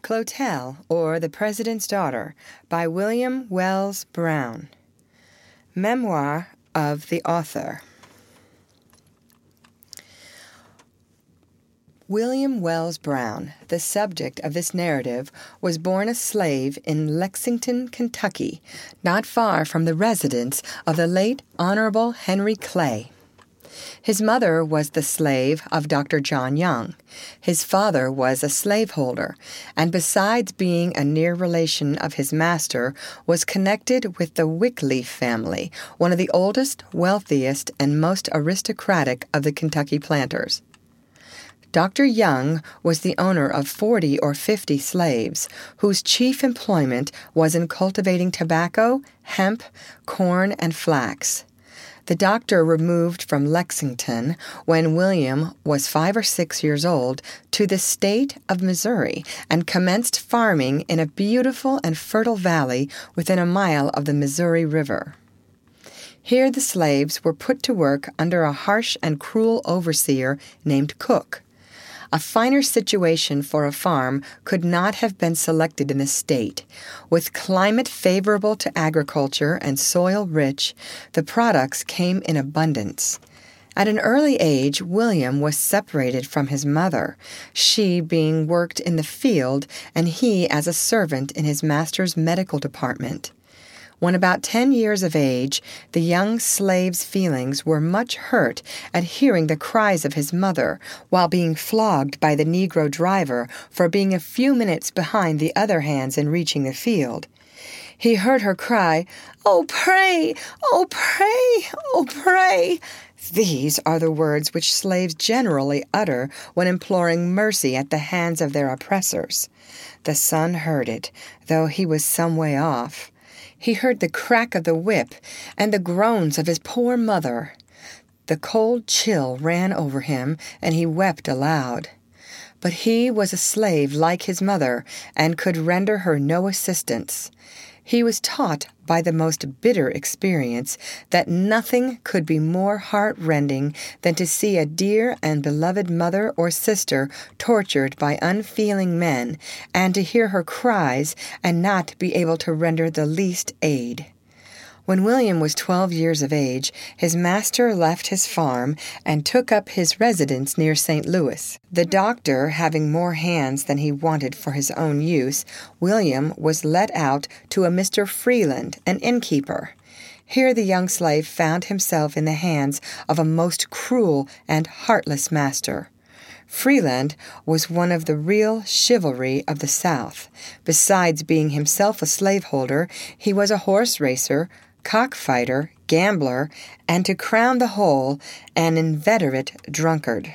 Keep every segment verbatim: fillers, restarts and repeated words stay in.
Clotel, or The President's Daughter, by William Wells Brown. Memoir of the author. William Wells Brown, the subject of this narrative, was born a slave in Lexington, Kentucky, not far from the residence of the late Honorable Henry Clay. His mother was the slave of Doctor John Young. His father was a slaveholder, and besides being a near relation of his master, was connected with the Wycliffe family, one of the oldest, wealthiest, and most aristocratic of the Kentucky planters. Doctor Young was the owner of forty or fifty slaves, whose chief employment was in cultivating tobacco, hemp, corn, and flax. The doctor removed from Lexington when William was five or six years old to the state of Missouri and commenced farming in a beautiful and fertile valley within a mile of the Missouri River. Here the slaves were put to work under a harsh and cruel overseer named Cook. A finer situation for a farm could not have been selected in the state. With climate favorable to agriculture and soil rich, the products came in abundance. At an early age, William was separated from his mother, she being worked in the field and he as a servant in his master's medical department. When about ten years of age, the young slave's feelings were much hurt at hearing the cries of his mother while being flogged by the Negro driver for being a few minutes behind the other hands in reaching the field. He heard her cry, "Oh, pray! Oh, pray! Oh, pray!" These are the words which slaves generally utter when imploring mercy at the hands of their oppressors. The son heard it, though he was some way off. He heard the crack of the whip and the groans of his poor mother. The cold chill ran over him, and he wept aloud. But he was a slave like his mother, and could render her no assistance. He was taught by the most bitter experience that nothing could be more heart-rending than to see a dear and beloved mother or sister tortured by unfeeling men, and to hear her cries and not be able to render the least aid. When William was twelve years of age, his master left his farm and took up his residence near Saint Louis. The doctor having more hands than he wanted for his own use, William was let out to a Mister Freeland, an innkeeper. Here the young slave found himself in the hands of a most cruel and heartless master. Freeland was one of the real chivalry of the South. Besides being himself a slaveholder, he was a horse racer, cockfighter, gambler, and to crown the whole, an inveterate drunkard.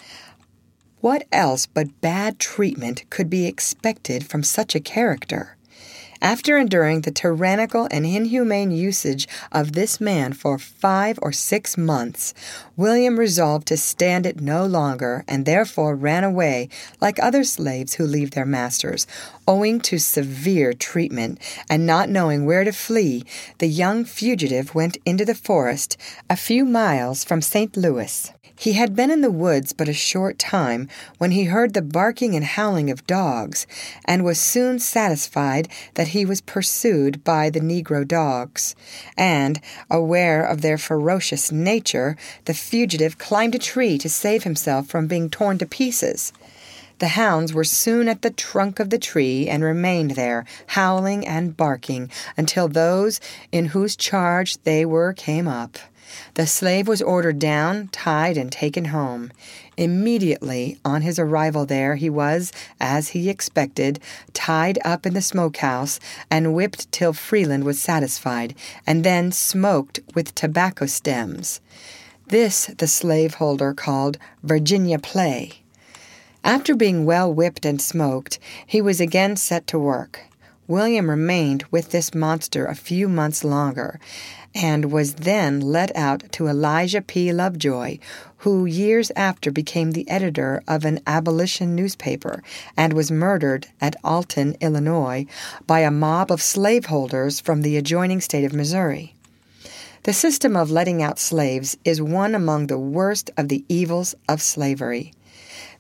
What else but bad treatment could be expected from such a character? After enduring the tyrannical and inhumane usage of this man for five or six months, William resolved to stand it no longer, and therefore ran away, like other slaves who leave their masters. Owing to severe treatment, and not knowing where to flee, the young fugitive went into the forest, a few miles from Saint Louis. He had been in the woods but a short time when he heard the barking and howling of dogs, and was soon satisfied that he was pursued by the Negro dogs. And, aware of their ferocious nature, the fugitive climbed a tree to save himself from being torn to pieces. The hounds were soon at the trunk of the tree and remained there, howling and barking, until those in whose charge they were came up. The slave was ordered down, tied, and taken home. Immediately on his arrival there he was, as he expected, tied up in the smokehouse and whipped till Freeland was satisfied, and then smoked with tobacco stems. This the slaveholder called Virginia play. After being well whipped and smoked, he was again set to work. William remained with this monster a few months longer, and was then let out to Elijah P. Lovejoy, who years after became the editor of an abolition newspaper, and was murdered at Alton, Illinois, by a mob of slaveholders from the adjoining state of Missouri. The system of letting out slaves is one among the worst of the evils of slavery.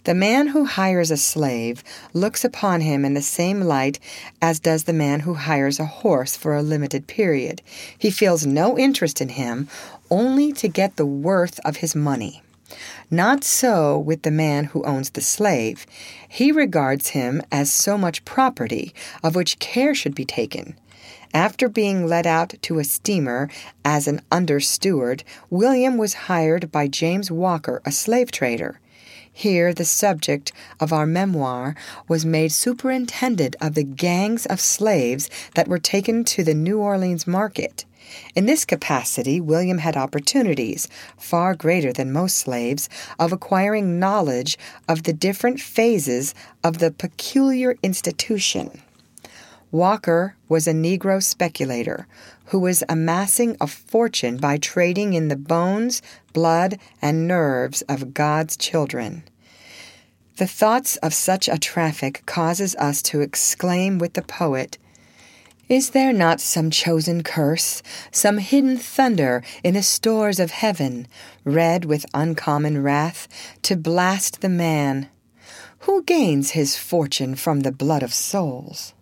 The man who hires a slave looks upon him in the same light as does the man who hires a horse for a limited period. He feels no interest in him, only to get the worth of his money. Not so with the man who owns the slave. He regards him as so much property, of which care should be taken. After being let out to a steamer as an under-steward, William was hired by James Walker, a slave trader. Here the subject of our memoir was made superintendent of the gangs of slaves that were taken to the New Orleans market. In this capacity, William had opportunities, far greater than most slaves, of acquiring knowledge of the different phases of the peculiar institution. Walker was a Negro speculator who was amassing a fortune by trading in the bones, blood, and nerves of God's children. The thoughts of such a traffic causes us to exclaim with the poet, "Is there not some chosen curse, some hidden thunder in the stores of heaven, red with uncommon wrath, to blast the man? Who gains his fortune from the blood of souls?"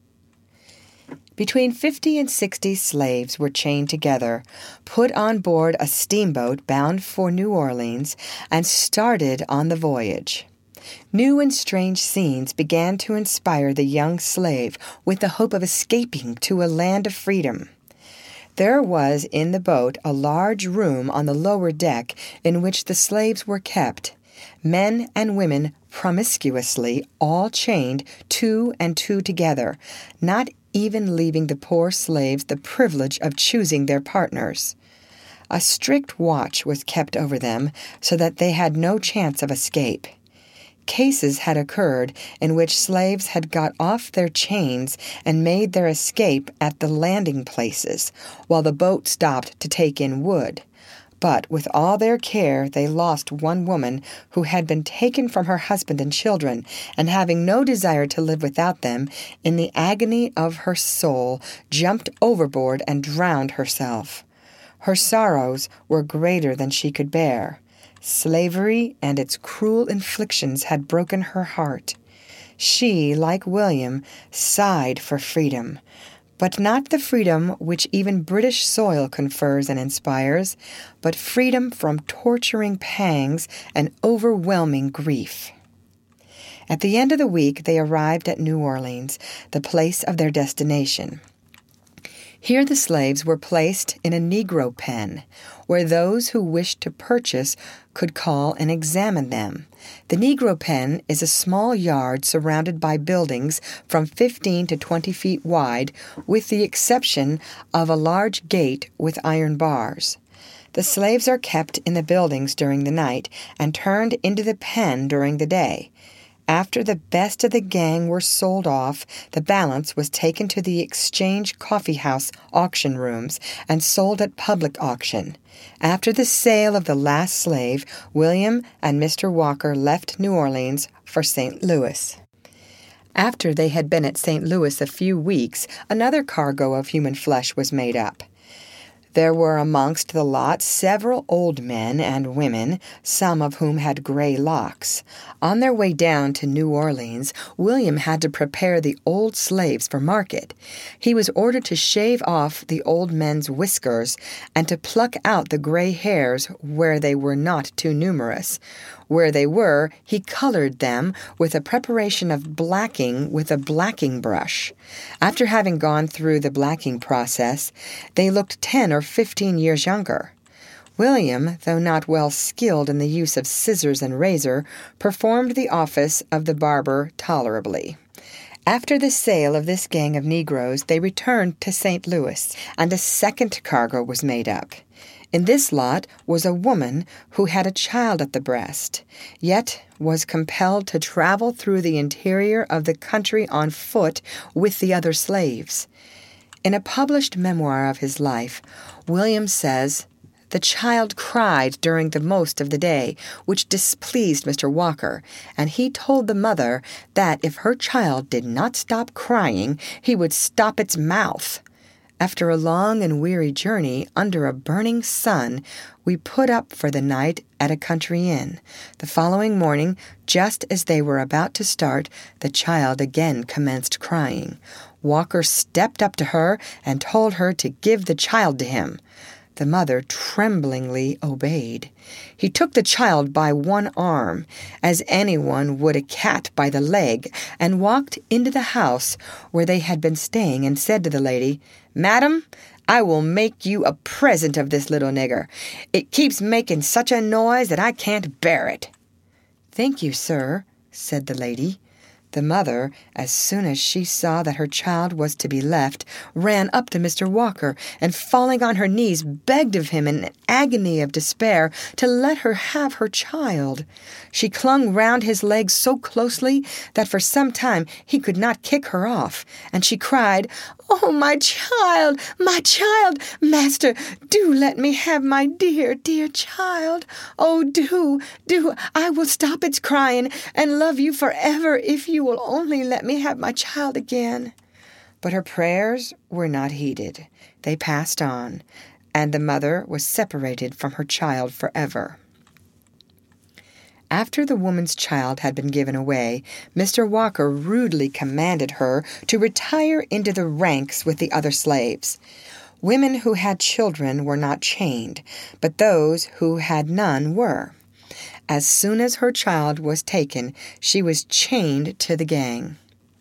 Between fifty and sixty slaves were chained together, put on board a steamboat bound for New Orleans, and started on the voyage. New and strange scenes began to inspire the young slave with the hope of escaping to a land of freedom. There was in the boat a large room on the lower deck in which the slaves were kept, men and women promiscuously, all chained two and two together, not even leaving the poor slaves the privilege of choosing their partners. A strict watch was kept over them so that they had no chance of escape. Cases had occurred in which slaves had got off their chains and made their escape at the landing places, while the boat stopped to take in wood. But with all their care they lost one woman who had been taken from her husband and children, and having no desire to live without them, in the agony of her soul jumped overboard and drowned herself. Her sorrows were greater than she could bear. Slavery and its cruel inflictions had broken her heart. She, like William, sighed for freedom, but not the freedom which even British soil confers and inspires, but freedom from torturing pangs and overwhelming grief. At the end of the week they arrived at New Orleans, the place of their destination. Here the slaves were placed in a Negro pen, where those who wished to purchase could call and examine them. The Negro pen is a small yard surrounded by buildings from fifteen to twenty feet wide, with the exception of a large gate with iron bars. The slaves are kept in the buildings during the night and turned into the pen during the day. After the best of the gang were sold off, the balance was taken to the Exchange Coffee House auction rooms and sold at public auction. After the sale of the last slave, William and Mister Walker left New Orleans for Saint Louis. After they had been at Saint Louis a few weeks, another cargo of human flesh was made up. There were amongst the lot several old men and women, some of whom had gray locks. On their way down to New Orleans, William had to prepare the old slaves for market. He was ordered to shave off the old men's whiskers and to pluck out the gray hairs where they were not too numerous. Where they were, he colored them with a preparation of blacking with a blacking brush. After having gone through the blacking process, they looked ten or fifteen years younger. William, though not well skilled in the use of scissors and razor, performed the office of the barber tolerably. After the sale of this gang of Negroes, they returned to Saint Louis, and a second cargo was made up. In this lot was a woman who had a child at the breast, yet was compelled to travel through the interior of the country on foot with the other slaves. In a published memoir of his life, William says, "The child cried during the most of the day, which displeased Mister Walker, and he told the mother that if her child did not stop crying, he would stop its mouth. After a long and weary journey under a burning sun, we put up for the night at a country inn. The following morning, just as they were about to start, the child again commenced crying. Walker stepped up to her and told her to give the child to him. The mother tremblingly obeyed. He took the child by one arm, as anyone would a cat by the leg, and walked into the house where they had been staying and said to the lady, "Madam, I will make you a present of this little nigger. It keeps making such a noise that I can't bear it." "Thank you, sir," said the lady. The mother, as soon as she saw that her child was to be left, ran up to Mister Walker, and falling on her knees, begged of him in an agony of despair to let her have her child. She clung round his legs so closely that for some time he could not kick her off, and she cried, "Oh, my child, my child! Master, do let me have my dear, dear child. Oh, do, do! I will stop its crying and love you forever if you will only let me have my child again." But her prayers were not heeded. They passed on, and the mother was separated from her child forever. After the woman's child had been given away, Mister Walker rudely commanded her to retire into the ranks with the other slaves. Women who had children were not chained, but those who had none were. As soon as her child was taken, she was chained to the gang.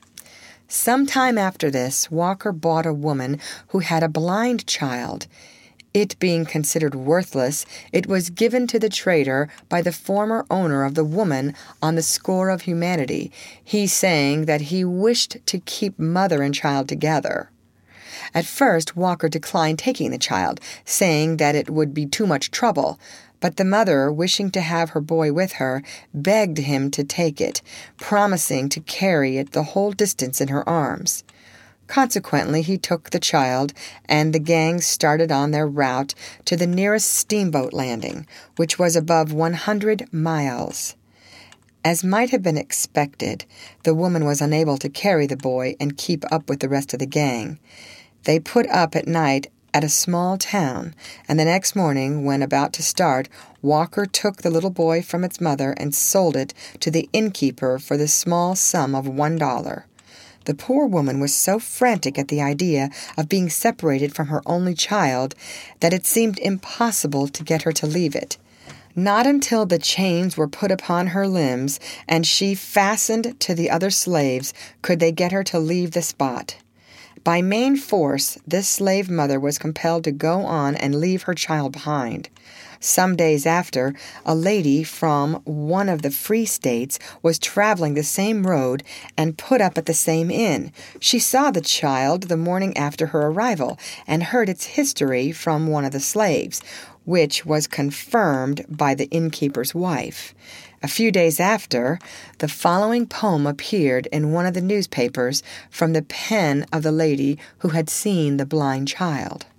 Some time after this, Walker bought a woman who had a blind child. It being considered worthless, it was given to the trader by the former owner of the woman on the score of humanity, he saying that he wished to keep mother and child together. At first, Walker declined taking the child, saying that it would be too much trouble, but the mother, wishing to have her boy with her, begged him to take it, promising to carry it the whole distance in her arms. Consequently, he took the child, and the gang started on their route to the nearest steamboat landing, which was above one hundred miles. As might have been expected, the woman was unable to carry the boy and keep up with the rest of the gang. They put up at night at a small town, and the next morning, when about to start, Walker took the little boy from its mother and sold it to the innkeeper for the small sum of one dollar. The poor woman was so frantic at the idea of being separated from her only child that it seemed impossible to get her to leave it. Not until the chains were put upon her limbs and she fastened to the other slaves could they get her to leave the spot. By main force, this slave mother was compelled to go on and leave her child behind. Some days after, a lady from one of the free states was traveling the same road and put up at the same inn. She saw the child the morning after her arrival and heard its history from one of the slaves, which was confirmed by the innkeeper's wife. A few days after, the following poem appeared in one of the newspapers from the pen of the lady who had seen the blind child.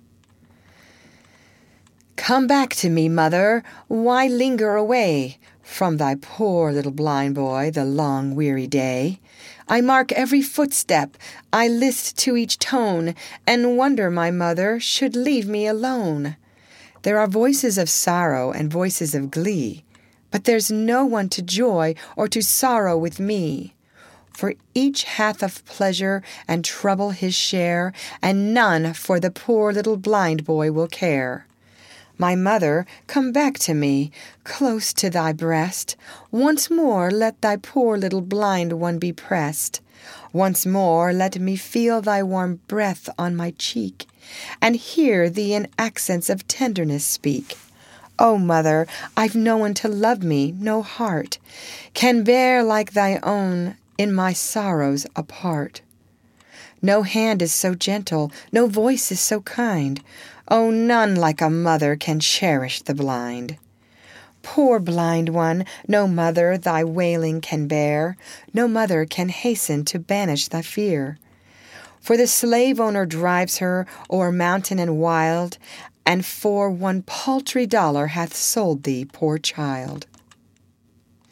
"Come back to me, mother, why linger away from thy poor little blind boy the long weary day? I mark every footstep, I list to each tone, and wonder my mother should leave me alone. There are voices of sorrow and voices of glee, but there's no one to joy or to sorrow with me. For each hath of pleasure and trouble his share, and none for the poor little blind boy will care. My mother, come back to me, close to thy breast. Once more let thy poor little blind one be pressed. Once more let me feel thy warm breath on my cheek, and hear thee in accents of tenderness speak. O mother, I've no one to love me, no heart can bear like thy own in my sorrows apart. No hand is so gentle, no voice is so kind. Oh, none like a mother can cherish the blind. Poor blind one, no mother thy wailing can bear, no mother can hasten to banish thy fear. For the slave owner drives her o'er mountain and wild, and for one paltry dollar hath sold thee, poor child.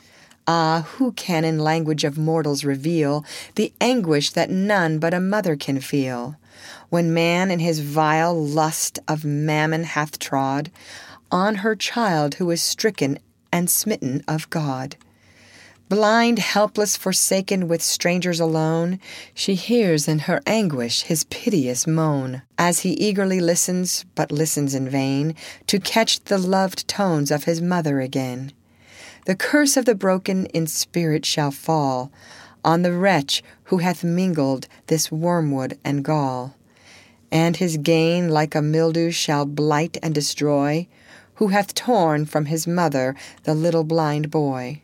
Ah, who can in language of mortals reveal the anguish that none but a mother can feel, when man in his vile lust of mammon hath trod on her child who is stricken and smitten of God? Blind, helpless, forsaken, with strangers alone, she hears in her anguish his piteous moan, as he eagerly listens, but listens in vain, to catch the loved tones of his mother again. The curse of the broken in spirit shall fall on the wretch who hath mingled this wormwood and gall, and his gain like a mildew shall blight and destroy, who hath torn from his mother the little blind boy.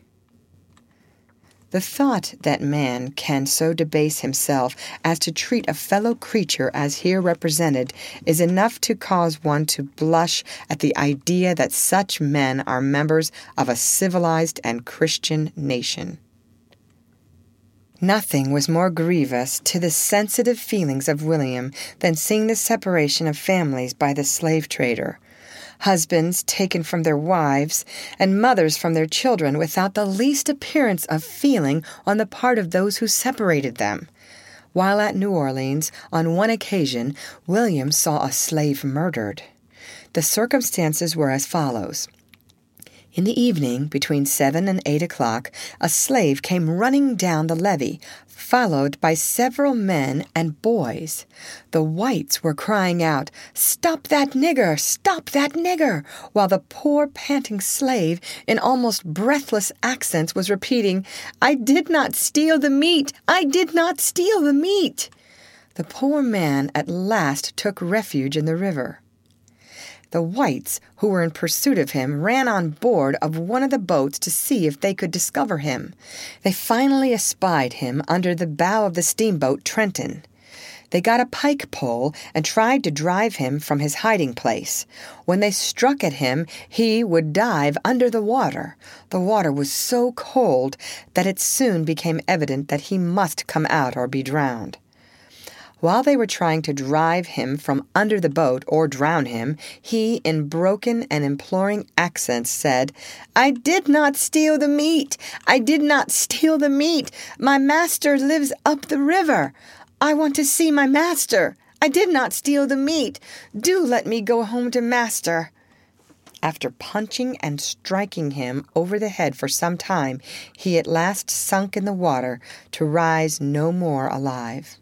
The thought that man can so debase himself as to treat a fellow creature as here represented is enough to cause one to blush at the idea that such men are members of a civilized and Christian nation. Nothing was more grievous to the sensitive feelings of William than seeing the separation of families by the slave trader. Husbands taken from their wives, and mothers from their children without the least appearance of feeling on the part of those who separated them. While at New Orleans, on one occasion, William saw a slave murdered. The circumstances were as follows. In the evening, between seven and eight o'clock, a slave came running down the levee, followed by several men and boys. The whites were crying out, "Stop that nigger! Stop that nigger!" while the poor panting slave, in almost breathless accents, was repeating, "I did not steal the meat! I did not steal the meat!" The poor man at last took refuge in the river. The whites, who were in pursuit of him, ran on board of one of the boats to see if they could discover him. They finally espied him under the bow of the steamboat Trenton. They got a pike pole and tried to drive him from his hiding place. When they struck at him, he would dive under the water. The water was so cold that it soon became evident that he must come out or be drowned. While they were trying to drive him from under the boat or drown him, he, in broken and imploring accents, said, "I did not steal the meat! I did not steal the meat! My master lives up the river! I want to see my master! I did not steal the meat! Do let me go home to master!" After punching and striking him over the head for some time, he at last sunk in the water to rise no more alive.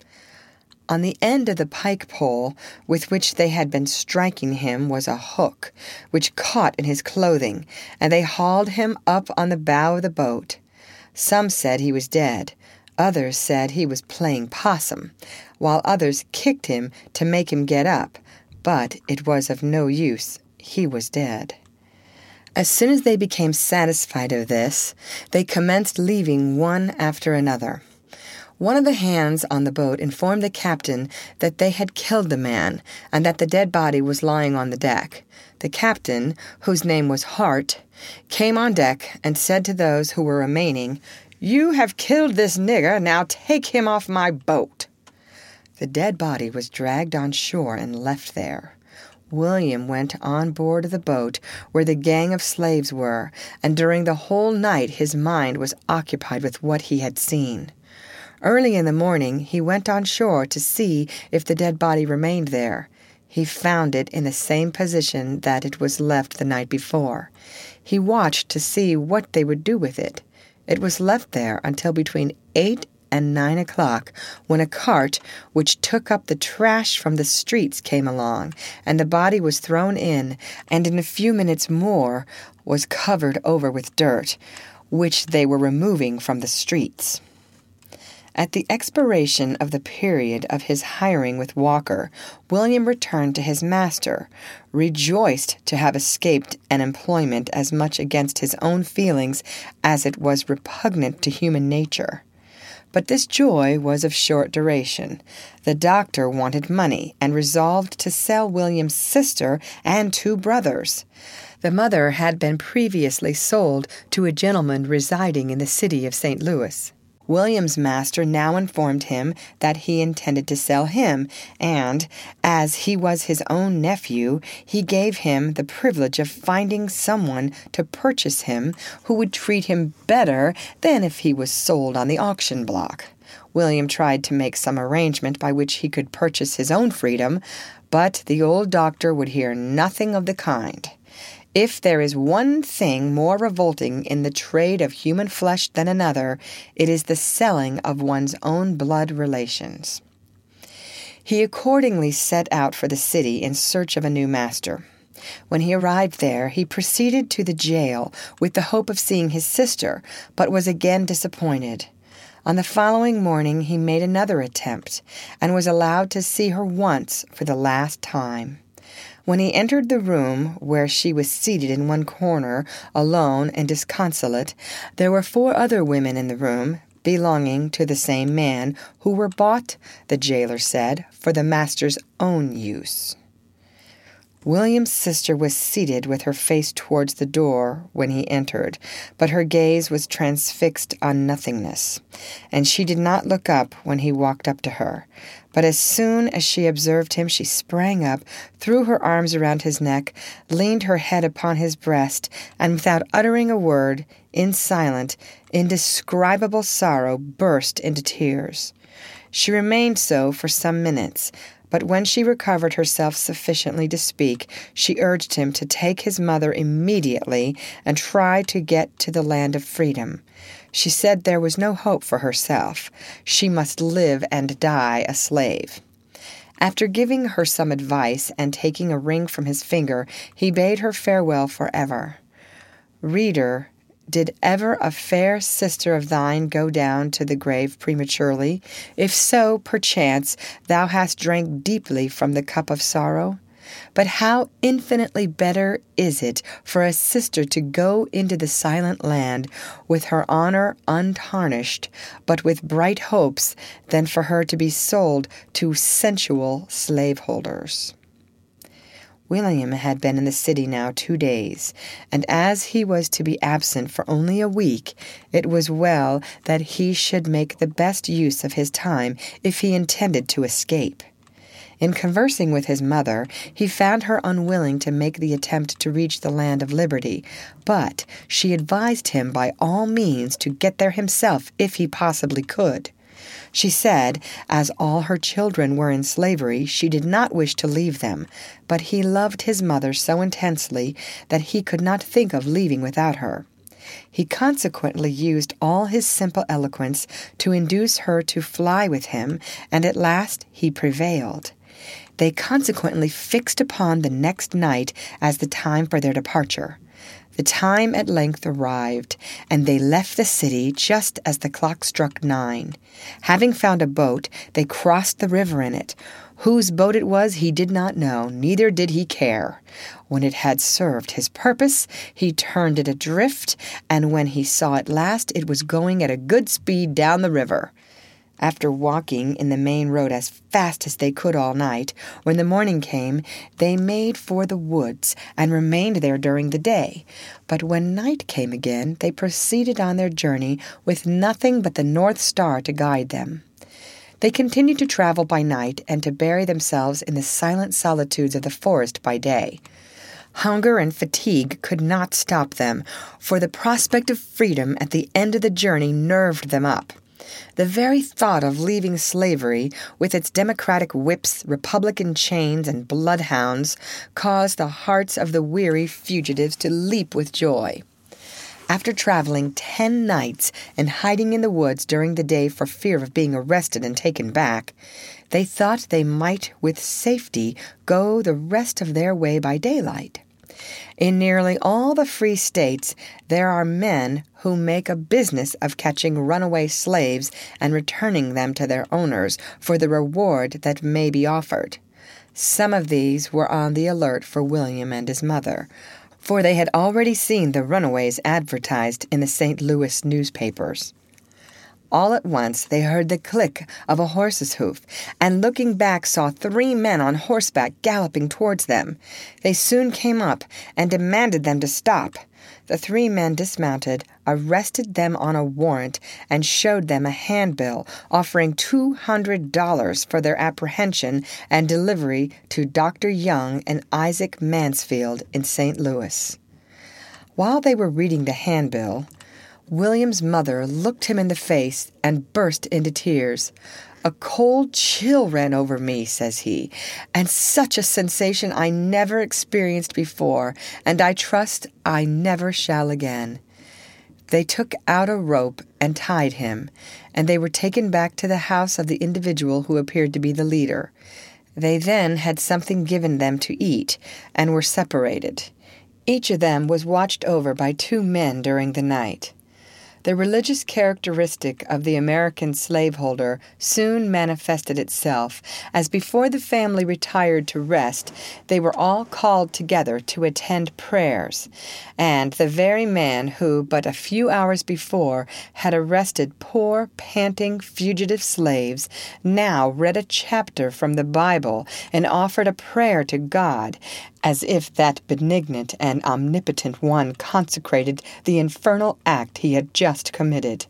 On the end of the pike pole with which they had been striking him was a hook, which caught in his clothing, and they hauled him up on the bow of the boat. Some said he was dead. Others said he was playing possum, while others kicked him to make him get up, but it was of no use. He was dead. As soon as they became satisfied of this, they commenced leaving one after another. One of the hands on the boat informed the captain that they had killed the man, and that the dead body was lying on the deck. The captain, whose name was Hart, came on deck and said to those who were remaining, "You have killed this nigger, now take him off my boat." The dead body was dragged on shore and left there. William went on board of the boat where the gang of slaves were, and during the whole night his mind was occupied with what he had seen. Early in the morning he went on shore to see if the dead body remained there. He found it in the same position that it was left the night before. He watched to see what they would do with it. It was left there until between eight and nine o'clock, when a cart which took up the trash from the streets came along, and the body was thrown in, and in a few minutes more was covered over with dirt, which they were removing from the streets. At the expiration of the period of his hiring with Walker, William returned to his master, rejoiced to have escaped an employment as much against his own feelings as it was repugnant to human nature. But this joy was of short duration. The doctor wanted money, and resolved to sell William's sister and two brothers. The mother had been previously sold to a gentleman residing in the city of Saint Louis. William's master now informed him that he intended to sell him, and, as he was his own nephew, he gave him the privilege of finding someone to purchase him who would treat him better than if he was sold on the auction block. William tried to make some arrangement by which he could purchase his own freedom, but the old doctor would hear nothing of the kind. If there is one thing more revolting in the trade of human flesh than another, it is the selling of one's own blood relations. He accordingly set out for the city in search of a new master. When he arrived there, he proceeded to the jail with the hope of seeing his sister, but was again disappointed. On the following morning he made another attempt, and was allowed to see her once for the last time. When he entered the room where she was seated in one corner, alone and disconsolate, there were four other women in the room, belonging to the same man, who were bought, the jailer said, for the master's own use. William's sister was seated with her face towards the door when he entered, but her gaze was transfixed on nothingness, and she did not look up when he walked up to her. But as soon as she observed him, she sprang up, threw her arms around his neck, leaned her head upon his breast, and without uttering a word, in silent, indescribable sorrow, burst into tears. She remained so for some minutes, but when she recovered herself sufficiently to speak, she urged him to take his mother immediately and try to get to the land of freedom. She said there was no hope for herself. She must live and die a slave. After giving her some advice and taking a ring from his finger, he bade her farewell forever. Reader, did ever a fair sister of thine go down to the grave prematurely? If so, perchance thou hast drank deeply from the cup of sorrow. But how infinitely better is it for a sister to go into the silent land with her honor untarnished, but with bright hopes, than for her to be sold to sensual slaveholders. William had been in the city now two days, and as he was to be absent for only a week, it was well that he should make the best use of his time if he intended to escape. In conversing with his mother, he found her unwilling to make the attempt to reach the land of liberty, but she advised him by all means to get there himself if he possibly could. She said, as all her children were in slavery, she did not wish to leave them, but he loved his mother so intensely that he could not think of leaving without her. He consequently used all his simple eloquence to induce her to fly with him, and at last he prevailed. They consequently fixed upon the next night as the time for their departure. The time at length arrived, and they left the city just as the clock struck nine. Having found a boat, they crossed the river in it. Whose boat it was he did not know, neither did he care. When it had served his purpose, he turned it adrift, and when he saw at last it was going at a good speed down the river. After walking in the main road as fast as they could all night, when the morning came, they made for the woods and remained there during the day. But when night came again, they proceeded on their journey with nothing but the North Star to guide them. They continued to travel by night and to bury themselves in the silent solitudes of the forest by day. Hunger and fatigue could not stop them, for the prospect of freedom at the end of the journey nerved them up. The very thought of leaving slavery, with its democratic whips, republican chains, and bloodhounds, caused the hearts of the weary fugitives to leap with joy. After traveling ten nights and hiding in the woods during the day for fear of being arrested and taken back, they thought they might with safety go the rest of their way by daylight. In nearly all the free states, there are men who make a business of catching runaway slaves and returning them to their owners for the reward that may be offered. Some of these were on the alert for William and his mother, for they had already seen the runaways advertised in the Saint Louis newspapers. All at once they heard the click of a horse's hoof, and looking back saw three men on horseback galloping towards them. They soon came up and demanded them to stop. The three men dismounted, arrested them on a warrant, and showed them a handbill offering two hundred dollars for their apprehension and delivery to Doctor Young and Isaac Mansfield in Saint Louis. While they were reading the handbill, William's mother looked him in the face and burst into tears. "A cold chill ran over me," says he, "and such a sensation I never experienced before, and I trust I never shall again." They took out a rope and tied him, and they were taken back to the house of the individual who appeared to be the leader. They then had something given them to eat, and were separated. Each of them was watched over by two men during the night. The religious characteristic of the American slaveholder soon manifested itself, as before the family retired to rest, they were all called together to attend prayers, and the very man who but a few hours before had arrested poor, panting, fugitive slaves now read a chapter from the Bible and offered a prayer to God, as if that benignant and omnipotent one consecrated the infernal act he had just committed.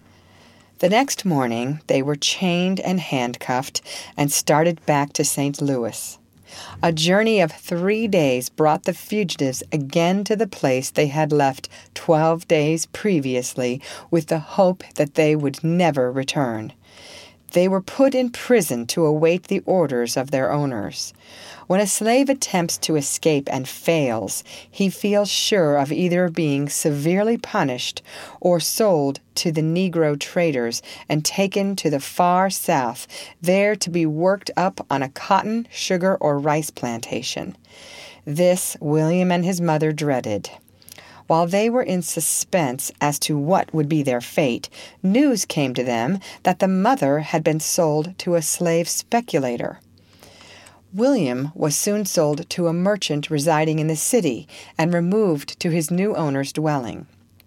The next morning they were chained and handcuffed and started back to Saint Louis. A journey of three days brought the fugitives again to the place they had left twelve days previously, with the hope that they would never return. They were put in prison to await the orders of their owners. When a slave attempts to escape and fails, he feels sure of either being severely punished or sold to the Negro traders and taken to the far South, there to be worked up on a cotton, sugar, or rice plantation. This William and his mother dreaded. While they were in suspense as to what would be their fate, news came to them that the mother had been sold to a slave speculator. William was soon sold to a merchant residing in the city and removed to his new owner's dwelling.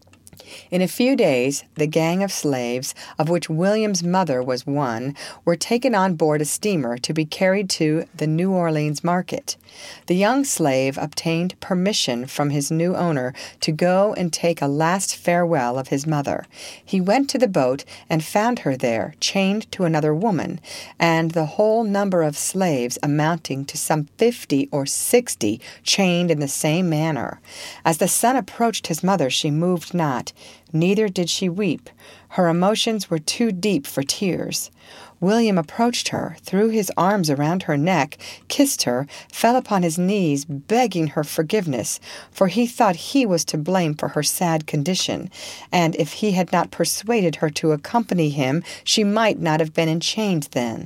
In a few days, the gang of slaves, of which William's mother was one, were taken on board a steamer to be carried to the New Orleans market. The young slave obtained permission from his new owner to go and take a last farewell of his mother. He went to the boat and found her there, chained to another woman, and the whole number of slaves, amounting to some fifty or sixty, chained in the same manner. As the son approached his mother, she moved not, neither did she weep. Her emotions were too deep for tears. William approached her, threw his arms around her neck, kissed her, fell upon his knees, begging her forgiveness, for he thought he was to blame for her sad condition, and if he had not persuaded her to accompany him, she might not have been enchained then.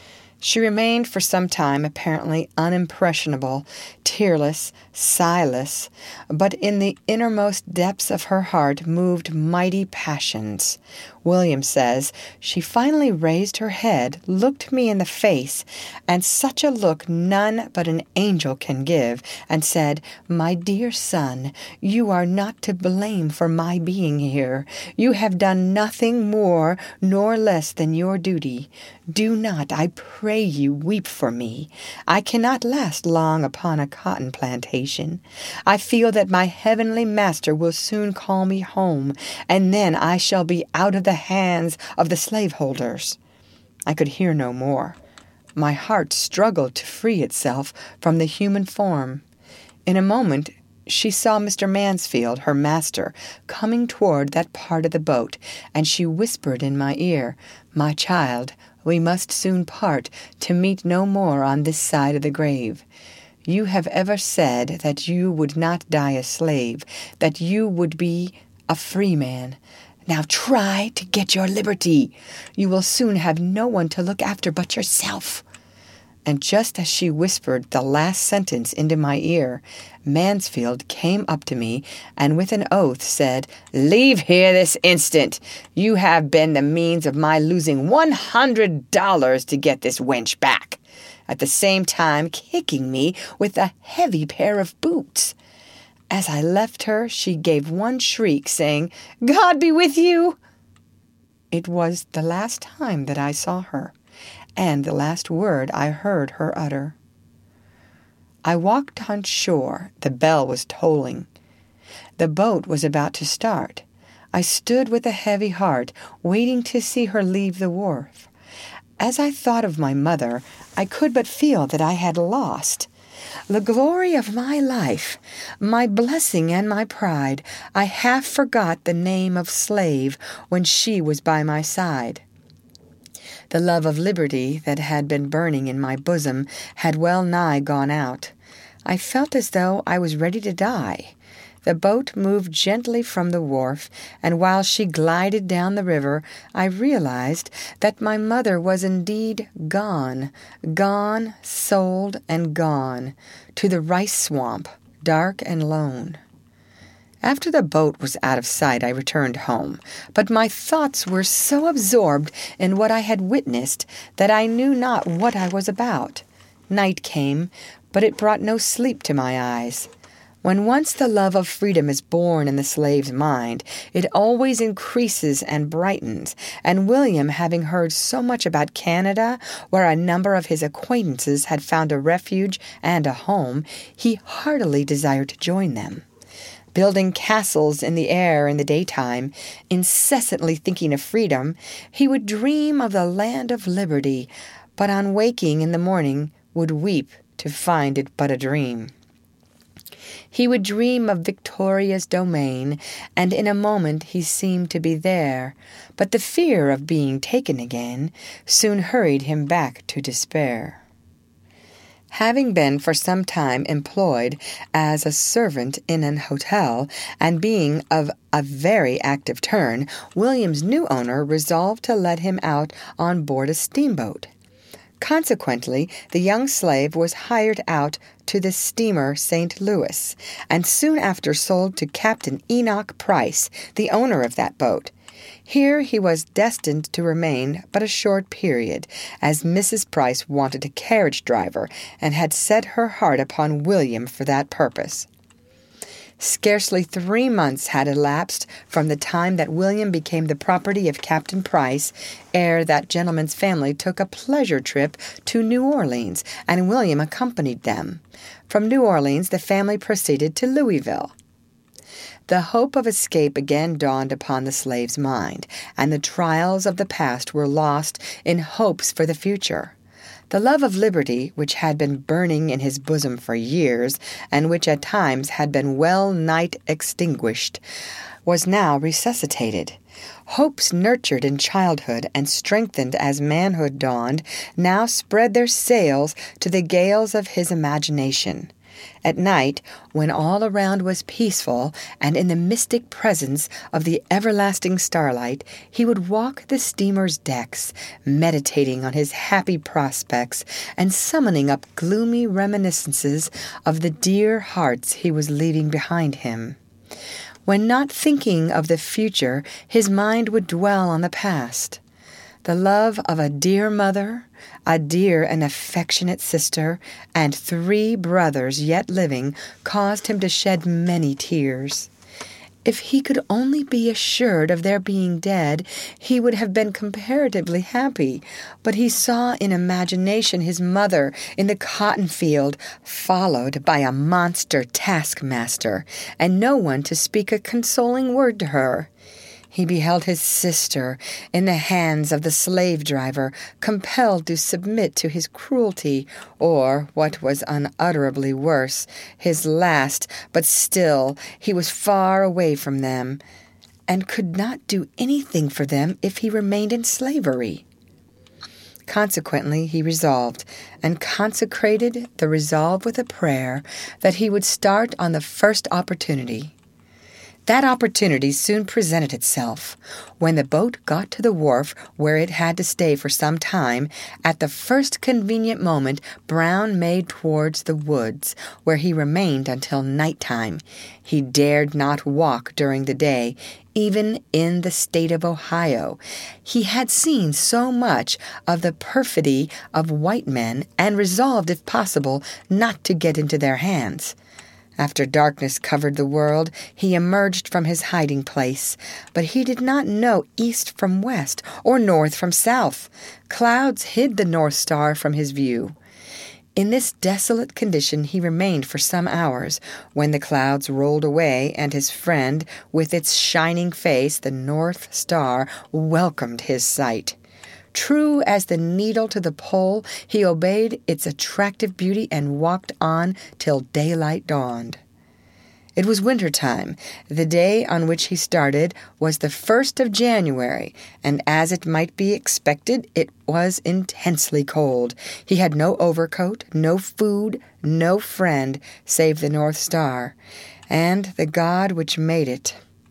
She remained for some time apparently unimpressionable, tearless, sighless, but in the innermost depths of her heart moved mighty passions. William says, she finally raised her head, looked me in the face, and such a look none but an angel can give, and said, "My dear son, you are not to blame for my being here. You have done nothing more nor less than your duty. Do not, I pray you, weep for me. I cannot last long upon a cotton plantation. I feel that my heavenly master will soon call me home, and then I shall be out of the hands of the slaveholders." I could hear no more. My heart struggled to free itself from the human form. In a moment she saw Mister Mansfield, her master, coming toward that part of the boat, and she whispered in my ear, "My child, we must soon part, to meet no more on this side of the grave. You have ever said that you would not die a slave, that you would be a free man. Now try to get your liberty. You will soon have no one to look after but yourself." And just as she whispered the last sentence into my ear, Mansfield came up to me and with an oath said, "Leave here this instant. You have been the means of my losing one hundred dollars to get this wench back," at the same time kicking me with a heavy pair of boots. As I left her, she gave one shriek, saying, "God be with you!" It was the last time that I saw her, and the last word I heard her utter. I walked on shore. The bell was tolling. The boat was about to start. I stood with a heavy heart, waiting to see her leave the wharf. As I thought of my mother, I could but feel that I had lost. The glory of my life, my blessing and my pride, I half forgot the name of slave when she was by my side. The love of liberty that had been burning in my bosom had well nigh gone out. I felt as though I was ready to die. The boat moved gently from the wharf, and while she glided down the river, I realized that my mother was indeed gone, gone, sold, and gone, to the rice swamp, dark and lone. After the boat was out of sight, I returned home, but my thoughts were so absorbed in what I had witnessed that I knew not what I was about. Night came, but it brought no sleep to my eyes. When once the love of freedom is born in the slave's mind, it always increases and brightens, and William, having heard so much about Canada, where a number of his acquaintances had found a refuge and a home, he heartily desired to join them. Building castles in the air in the daytime, incessantly thinking of freedom, he would dream of the land of liberty, but on waking in the morning would weep to find it but a dream. He would dream of Victoria's domain, and in a moment he seemed to be there, but the fear of being taken again soon hurried him back to despair. Having been for some time employed as a servant in an hotel, and being of a very active turn, William's new owner resolved to let him out on board a steamboat. Consequently, the young slave was hired out to the steamer Saint Louis, and soon after sold to Captain Enoch Price, the owner of that boat. Here he was destined to remain but a short period, as Missus Price wanted a carriage driver, and had set her heart upon William for that purpose. Scarcely three months had elapsed from the time that William became the property of Captain Price ere that gentleman's family took a pleasure trip to New Orleans, and William accompanied them. From New Orleans the family proceeded to Louisville. The hope of escape again dawned upon the slave's mind, and the trials of the past were lost in hopes for the future. The love of liberty, which had been burning in his bosom for years, and which at times had been well nigh extinguished, was now resuscitated. Hopes nurtured in childhood and strengthened as manhood dawned now spread their sails to the gales of his imagination. At night, when all around was peaceful, and in the mystic presence of the everlasting starlight, he would walk the steamer's decks, meditating on his happy prospects, and summoning up gloomy reminiscences of the dear hearts he was leaving behind him. When not thinking of the future, his mind would dwell on the past. The love of a dear mother, a dear and affectionate sister, and three brothers yet living caused him to shed many tears. If he could only be assured of their being dead, he would have been comparatively happy. But he saw in imagination his mother in the cotton field, followed by a monster taskmaster, and no one to speak a consoling word to her. He beheld his sister in the hands of the slave-driver, compelled to submit to his cruelty, or, what was unutterably worse, his last, but still he was far away from them, and could not do anything for them if he remained in slavery. Consequently, he resolved, and consecrated the resolve with a prayer, that he would start on the first opportunity. That opportunity soon presented itself. When the boat got to the wharf where it had to stay for some time, at the first convenient moment Brown made towards the woods, where he remained until night-time. He dared not walk during the day, even in the state of Ohio. He had seen so much of the perfidy of white men, and resolved, if possible, not to get into their hands. After darkness covered the world, he emerged from his hiding place, but he did not know east from west or north from south. Clouds hid the North Star from his view. In this desolate condition he remained for some hours, when the clouds rolled away, and his friend, with its shining face, the North Star, welcomed his sight. True as the needle to the pole, he obeyed its attractive beauty and walked on till daylight dawned. It was winter time. The day on which he started was the first of January, and as it might be expected, it was intensely cold. He had no overcoat, no food, no friend, save the North Star, and the God which made it.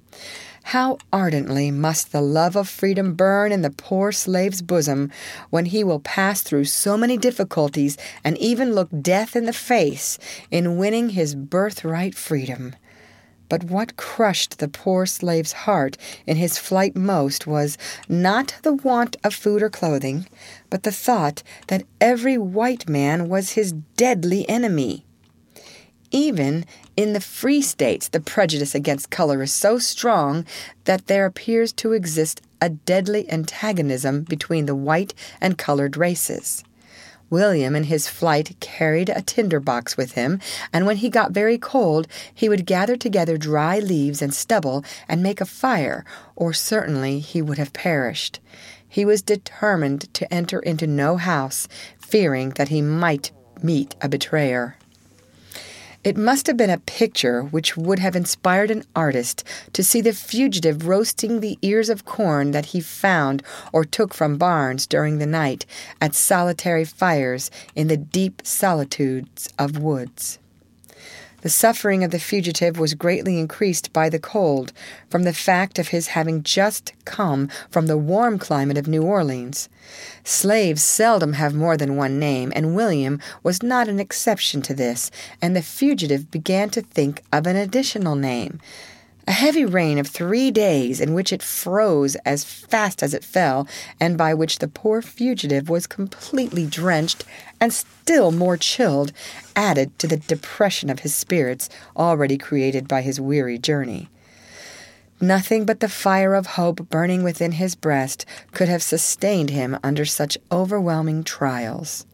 How ardently must the love of freedom burn in the poor slave's bosom when he will pass through so many difficulties and even look death in the face in winning his birthright freedom. But what crushed the poor slave's heart in his flight most was not the want of food or clothing, but the thought that every white man was his deadly enemy. Even in the free states, the prejudice against color is so strong that there appears to exist a deadly antagonism between the white and colored races. William in his flight carried a tinder box with him, and when he got very cold, he would gather together dry leaves and stubble and make a fire, or certainly he would have perished. He was determined to enter into no house, fearing that he might meet a betrayer. It must have been a picture which would have inspired an artist to see the fugitive roasting the ears of corn that he found or took from barns during the night at solitary fires in the deep solitudes of woods. The suffering of the fugitive was greatly increased by the cold, from the fact of his having just come from the warm climate of New Orleans. Slaves seldom have more than one name, and William was not an exception to this, and the fugitive began to think of an additional name. A heavy rain of three days, in which it froze as fast as it fell, and by which the poor fugitive was completely drenched and still more chilled, added to the depression of his spirits already created by his weary journey. Nothing but the fire of hope burning within his breast could have sustained him under such overwhelming trials.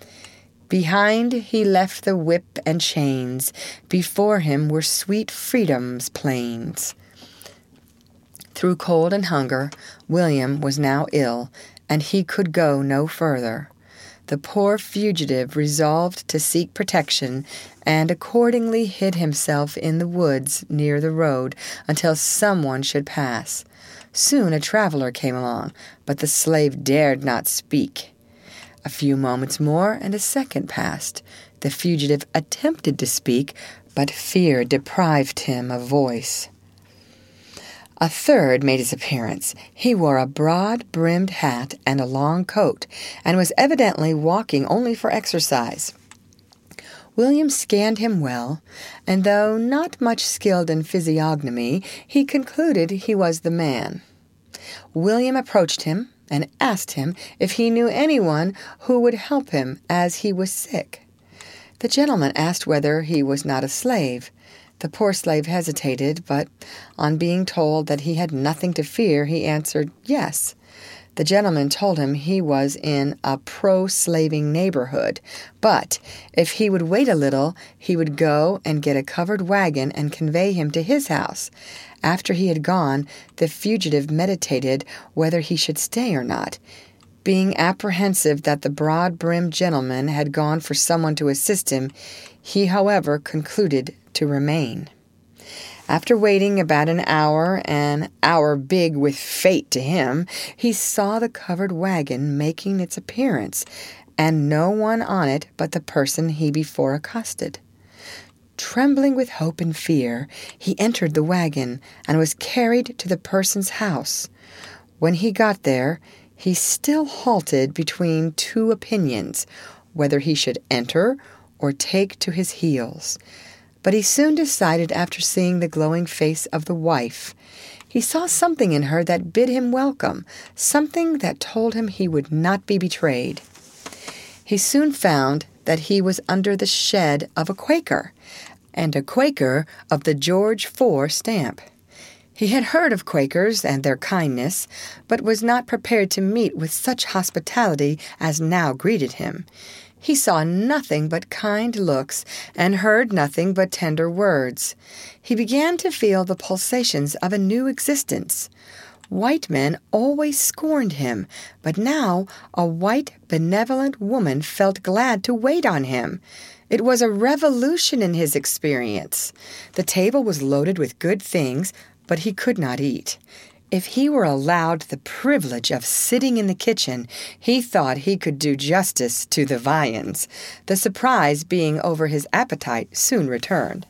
Behind he left the whip and chains. Before him were sweet freedom's plains. Through cold and hunger, William was now ill, and he could go no further. The poor fugitive resolved to seek protection, and accordingly hid himself in the woods near the road until someone should pass. Soon a traveler came along, but the slave dared not speak. A few moments more, and a second passed. The fugitive attempted to speak, but fear deprived him of voice. A third made his appearance. He wore a broad-brimmed hat and a long coat, and was evidently walking only for exercise. William scanned him well, and though not much skilled in physiognomy, he concluded he was the man. William approached him, and asked him if he knew anyone who would help him, as he was sick. The gentleman asked whether he was not a slave. The poor slave hesitated, but on being told that he had nothing to fear, he answered yes. The gentleman told him he was in a pro-slaving neighborhood, but if he would wait a little, he would go and get a covered wagon and convey him to his house. After he had gone, the fugitive meditated whether he should stay or not. Being apprehensive that the broad-brimmed gentleman had gone for someone to assist him, he, however, concluded to remain. After waiting about an hour, an hour big with fate to him, he saw the covered wagon making its appearance, and no one on it but the person he before accosted. Trembling with hope and fear, he entered the wagon and was carried to the person's house. When he got there, he still halted between two opinions, whether he should enter or take to his heels. But he soon decided after seeing the glowing face of the wife. He saw something in her that bid him welcome, something that told him he would not be betrayed. He soon found that he was under the shed of a Quaker, and a Quaker of the George four stamp. He had heard of Quakers and their kindness, but was not prepared to meet with such hospitality as now greeted him. He saw nothing but kind looks and heard nothing but tender words. He began to feel the pulsations of a new existence. White men always scorned him, but now a white, benevolent woman felt glad to wait on him. It was a revolution in his experience. The table was loaded with good things, but he could not eat. If he were allowed the privilege of sitting in the kitchen, he thought he could do justice to the viands. The surprise being over his appetite soon returned.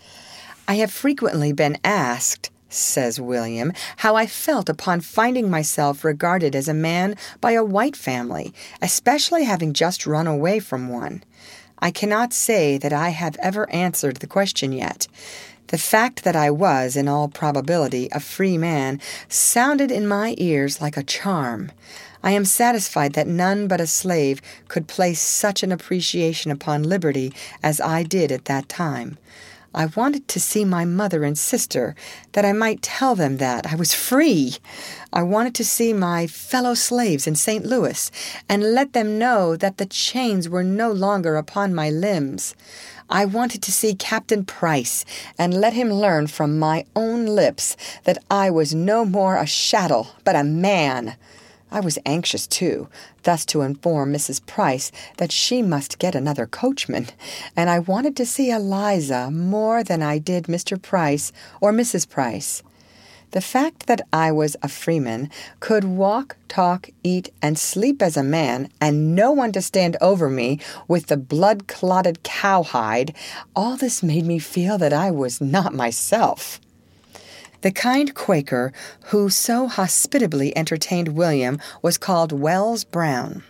"I have frequently been asked," says William, "how I felt upon finding myself regarded as a man by a white family, especially having just run away from one. I cannot say that I have ever answered the question yet. The fact that I was, in all probability, a free man sounded in my ears like a charm. I am satisfied that none but a slave could place such an appreciation upon liberty as I did at that time. I wanted to see my mother and sister, that I might tell them that I was free. I wanted to see my fellow slaves in Saint Louis, and let them know that the chains were no longer upon my limbs. I wanted to see Captain Price, and let him learn from my own lips that I was no more a chattel, but a man. I was anxious, too, thus to inform Missus Price that she must get another coachman, and I wanted to see Eliza more than I did Mister Price or Missus Price. The fact that I was a freeman, could walk, talk, eat, and sleep as a man, and no one to stand over me with the blood-clotted cowhide, all this made me feel that I was not myself." The kind Quaker who so hospitably entertained William was called Wells Brown.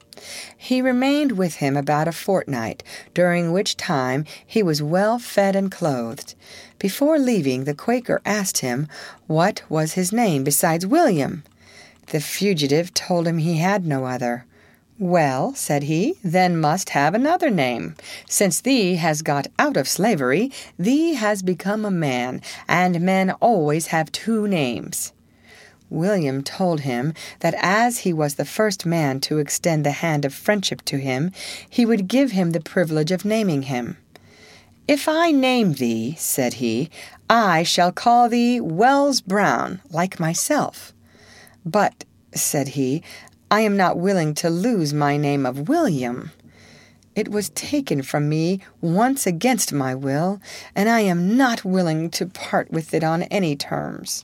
He remained with him about a fortnight, during which time he was well fed and clothed. Before leaving, the Quaker asked him what was his name besides William. The fugitive told him he had no other. "Well," said he, "then must have another name. Since thee has got out of slavery, thee has become a man, and men always have two names." William told him that as he was the first man to extend the hand of friendship to him, he would give him the privilege of naming him. "If I name thee," said he, "I shall call thee Wells Brown, like myself." "But," said he, "I am not willing to lose my name of William. It was taken from me once against my will, and I am not willing to part with it on any terms."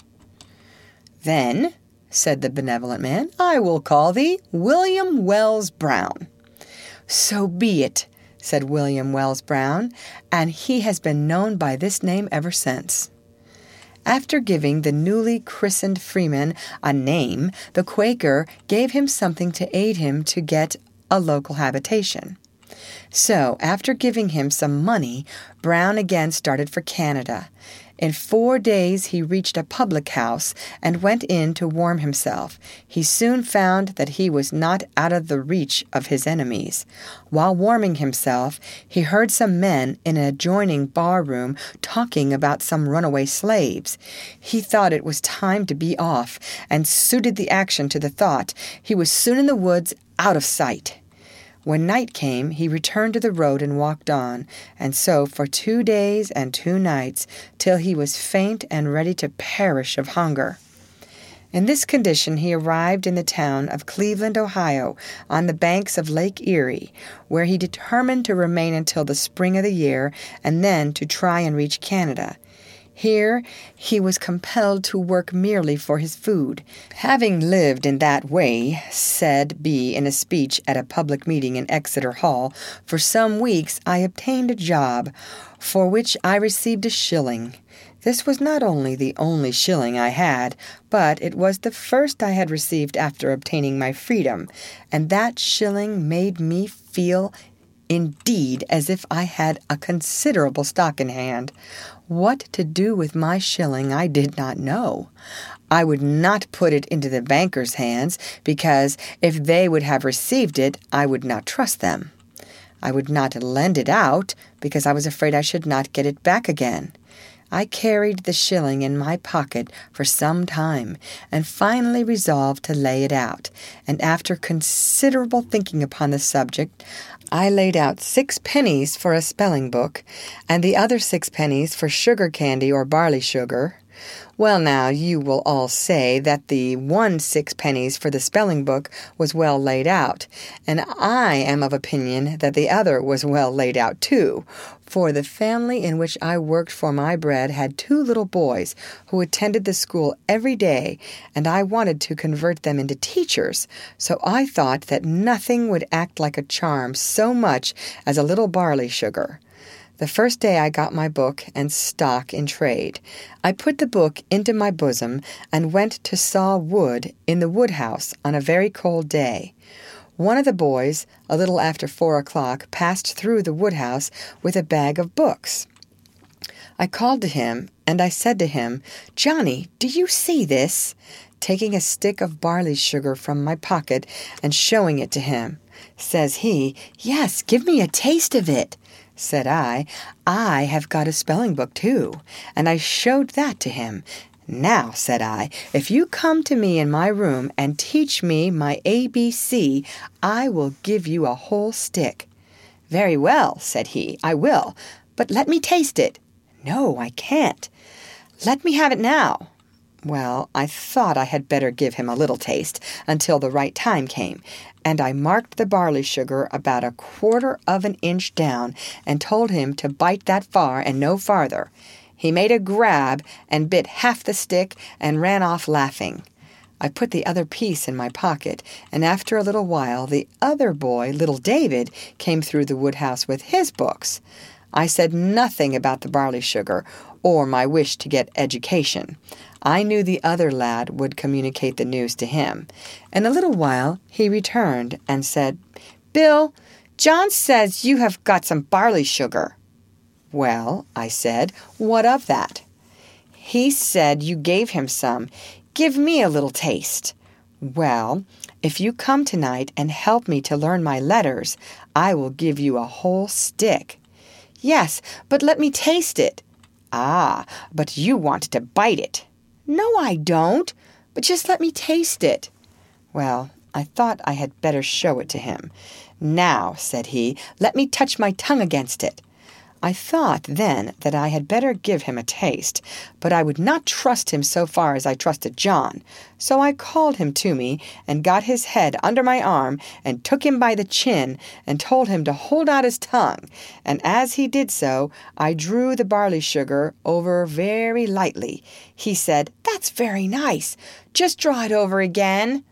"Then," said the benevolent man, "I will call thee William Wells Brown." "So be it," said William Wells Brown, and he has been known by this name ever since. After giving the newly christened freeman a name, the Quaker gave him something to aid him to get a local habitation. So, after giving him some money, Brown again started for Canada. In four days he reached a public house and went in to warm himself. He soon found that he was not out of the reach of his enemies. While warming himself, he heard some men in an adjoining bar-room talking about some runaway slaves. He thought it was time to be off, and suited the action to the thought. He was soon in the woods, out of sight. When night came, he returned to the road and walked on, and so for two days and two nights, till he was faint and ready to perish of hunger. In this condition he arrived in the town of Cleveland, Ohio, on the banks of Lake Erie, where he determined to remain until the spring of the year, and then to try and reach Canada. Here he was compelled to work merely for his food. "Having lived in that way," said B. in a speech at a public meeting in Exeter Hall, "for some weeks I obtained a job, for which I received a shilling. This was not only the only shilling I had, but it was the first I had received after obtaining my freedom, and that shilling made me feel indeed as if I had a considerable stock in hand. What to do with my shilling I did not know. I would not put it into the banker's hands, because if they would have received it, I would not trust them. I would not lend it out, because I was afraid I should not get it back again. I carried the shilling in my pocket for some time, and finally resolved to lay it out, and after considerable thinking upon the subject, I laid out six pennies for a spelling book, and the other six pennies for sugar candy or barley sugar. Well, now, you will all say that the one six pennies for the spelling book was well laid out, and I am of opinion that the other was well laid out too, for the family in which I worked for my bread had two little boys who attended the school every day, and I wanted to convert them into teachers, so I thought that nothing would act like a charm so much as a little barley sugar. The first day I got my book and stock in trade, I put the book into my bosom and went to saw wood in the woodhouse on a very cold day. One of the boys, a little after four o'clock, passed through the woodhouse with a bag of books. I called to him, and I said to him, "Johnny, do you see this?" taking a stick of barley sugar from my pocket and showing it to him. Says he, "Yes, give me a taste of it." Said I, "I have got a spelling book too," and I showed that to him. "Now," said I, "if you come to me in my room and teach me my A B C, I will give you a whole stick." "Very well," said he, "I will, but let me taste it." "No, I can't." "Let me have it now." Well, I thought I had better give him a little taste until the right time came, and I marked the barley sugar about a quarter of an inch down and told him to bite that far and no farther. He made a grab and bit half the stick and ran off laughing. I put the other piece in my pocket, and after a little while the other boy, little David, came through the woodhouse with his books. I said nothing about the barley sugar or my wish to get education. I knew the other lad would communicate the news to him. In a little while he returned and said, "Bill, John says you have got some barley sugar." "Well," I said, "what of that?" "He said you gave him some. Give me a little taste." "Well, if you come tonight and help me to learn my letters, I will give you a whole stick." "Yes, but let me taste it." "Ah, but you want to bite it." "No, I don't, but just let me taste it." Well, I thought I had better show it to him. "Now," said he, "let me touch my tongue against it." I thought then that I had better give him a taste, but I would not trust him so far as I trusted John. So I called him to me and got his head under my arm and took him by the chin and told him to hold out his tongue. And as he did so, I drew the barley sugar over very lightly. He said, "That's very nice. Just draw it over again."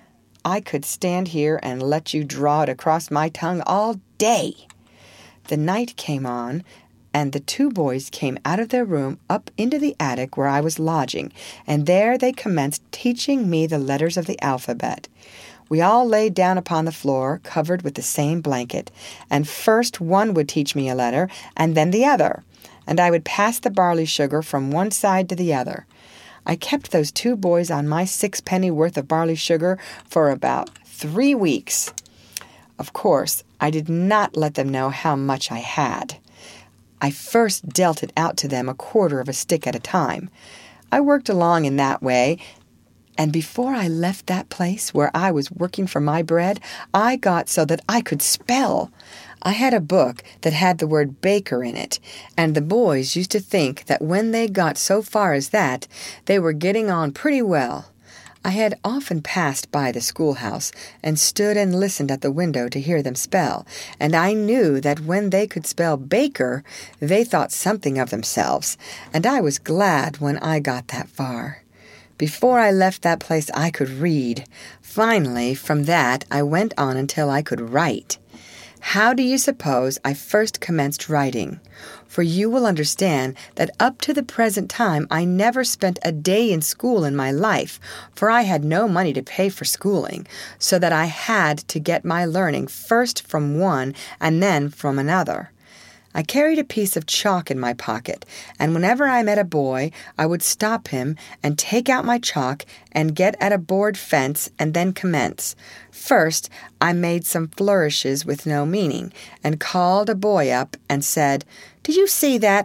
I could stand here and let you draw it across my tongue all day. The night came on, and the two boys came out of their room up into the attic where I was lodging, and there they commenced teaching me the letters of the alphabet. We all lay down upon the floor, covered with the same blanket, and first one would teach me a letter, and then the other, and I would pass the barley sugar from one side to the other. I kept those two boys on my sixpenny worth of barley sugar for about three weeks. Of course, I did not let them know how much I had. I first dealt it out to them a quarter of a stick at a time. I worked along in that way, and before I left that place where I was working for my bread, I got so that I could spell. I had a book that had the word baker in it, and the boys used to think that when they got so far as that, they were getting on pretty well. I had often passed by the schoolhouse and stood and listened at the window to hear them spell, and I knew that when they could spell baker, they thought something of themselves, and I was glad when I got that far. Before I left that place, I could read. Finally, from that, I went on until I could write. How do you suppose I first commenced writing? For you will understand that up to the present time I never spent a day in school in my life, for I had no money to pay for schooling, so that I had to get my learning first from one and then from another. I carried a piece of chalk in my pocket, and whenever I met a boy, I would stop him and take out my chalk and get at a board fence and then commence. First, I made some flourishes with no meaning, and called a boy up and said, "Do you see that?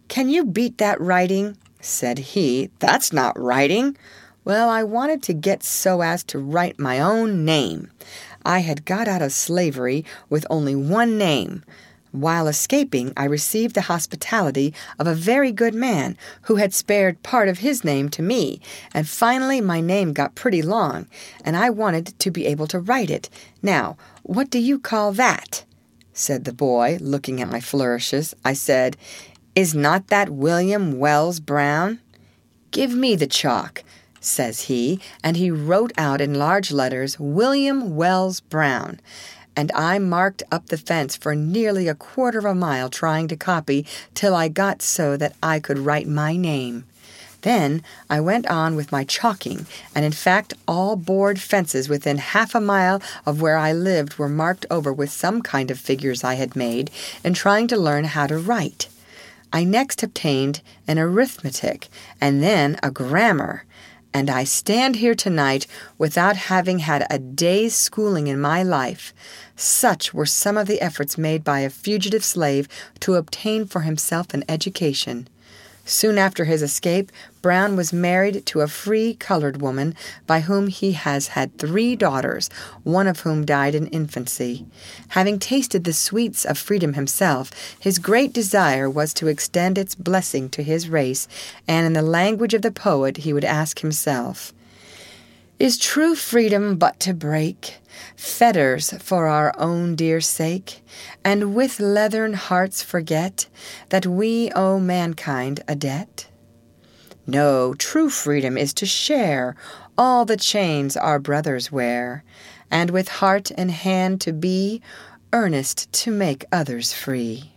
"Can you beat that writing?" Said he. "That's not writing." Well, I wanted to get so as to write my own name. I had got out of slavery with only one name. While escaping, I received the hospitality of a very good man who had spared part of his name to me, and finally my name got pretty long, and I wanted to be able to write it. Now, what do you call that?" said the boy, looking at my flourishes. I said, "Is not that William Wells Brown?" "Give me the chalk," says he, and he wrote out in large letters, "William Wells Brown." And I marked up the fence for nearly a quarter of a mile trying to copy till I got so that I could write my name. Then I went on with my chalking, and in fact all board fences within half a mile of where I lived were marked over with some kind of figures I had made in trying to learn how to write. I next obtained an arithmetic, and then a grammar. And I stand here tonight without having had a day's schooling in my life. Such were some of the efforts made by a fugitive slave to obtain for himself an education. Soon after his escape, Brown was married to a free colored woman by whom he has had three daughters, one of whom died in infancy. Having tasted the sweets of freedom himself, his great desire was to extend its blessing to his race, and in the language of the poet he would ask himself, "Is true freedom but to break fetters for our own dear sake, and with leathern hearts forget that we owe mankind a debt? No, true freedom is to share all the chains our brothers wear, and with heart and hand to be earnest to make others free."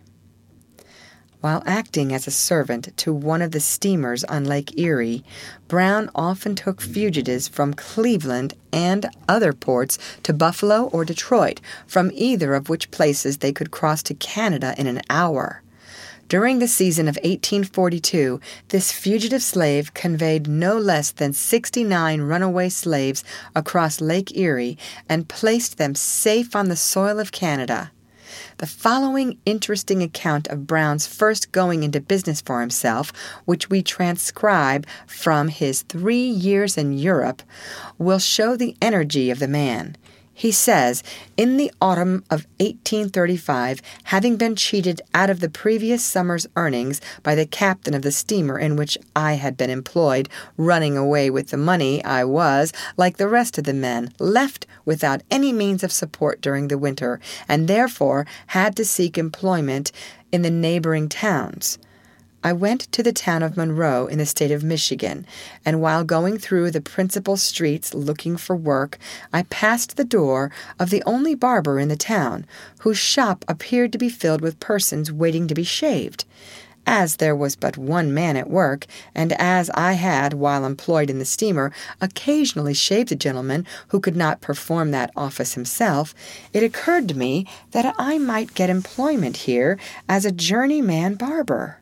While acting as a servant to one of the steamers on Lake Erie, Brown often took fugitives from Cleveland and other ports to Buffalo or Detroit, from either of which places they could cross to Canada in an hour. During the season of eighteen forty-two, this fugitive slave conveyed no less than sixty-nine runaway slaves across Lake Erie and placed them safe on the soil of Canada. The following interesting account of Brown's first going into business for himself, which we transcribe from his three years in Europe, will show the energy of the man. He says, "In the autumn of eighteen thirty-five, having been cheated out of the previous summer's earnings by the captain of the steamer in which I had been employed, running away with the money, I was, like the rest of the men, left without any means of support during the winter, and therefore had to seek employment in the neighboring towns. I went to the town of Monroe in the state of Michigan, and while going through the principal streets looking for work, I passed the door of the only barber in the town, whose shop appeared to be filled with persons waiting to be shaved. As there was but one man at work, and as I had, while employed in the steamer, occasionally shaved a gentleman who could not perform that office himself, it occurred to me that I might get employment here as a journeyman barber.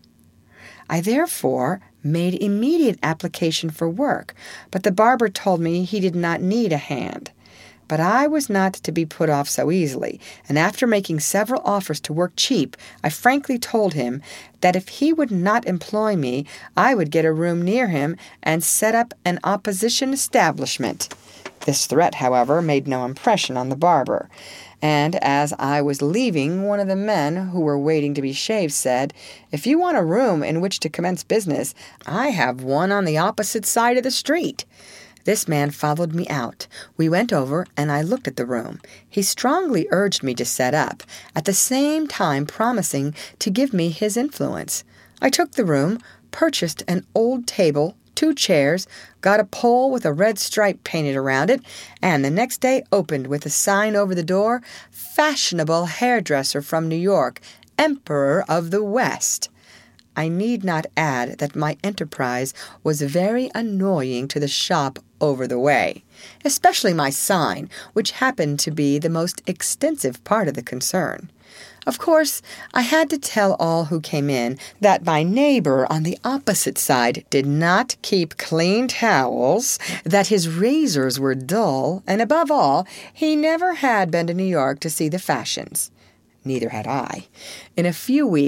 I therefore made immediate application for work, but the barber told me he did not need a hand. But I was not to be put off so easily, and after making several offers to work cheap, I frankly told him that if he would not employ me, I would get a room near him and set up an opposition establishment. This threat, however, made no impression on the barber, and as I was leaving, one of the men who were waiting to be shaved said, "If you want a room in which to commence business, I have one on the opposite side of the street." This man followed me out. We went over, and I looked at the room. He strongly urged me to set up, at the same time promising to give me his influence. I took the room, purchased an old table, two chairs, got a pole with a red stripe painted around it, and the next day opened with a sign over the door, "Fashionable hairdresser from New York, Emperor of the West." I need not add that my enterprise was very annoying to the shop over the way, especially my sign, which happened to be the most extensive part of the concern. Of course, I had to tell all who came in that my neighbor on the opposite side did not keep clean towels, that his razors were dull, and above all, he never had been to New York to see the fashions. Neither had I. In a few weeks,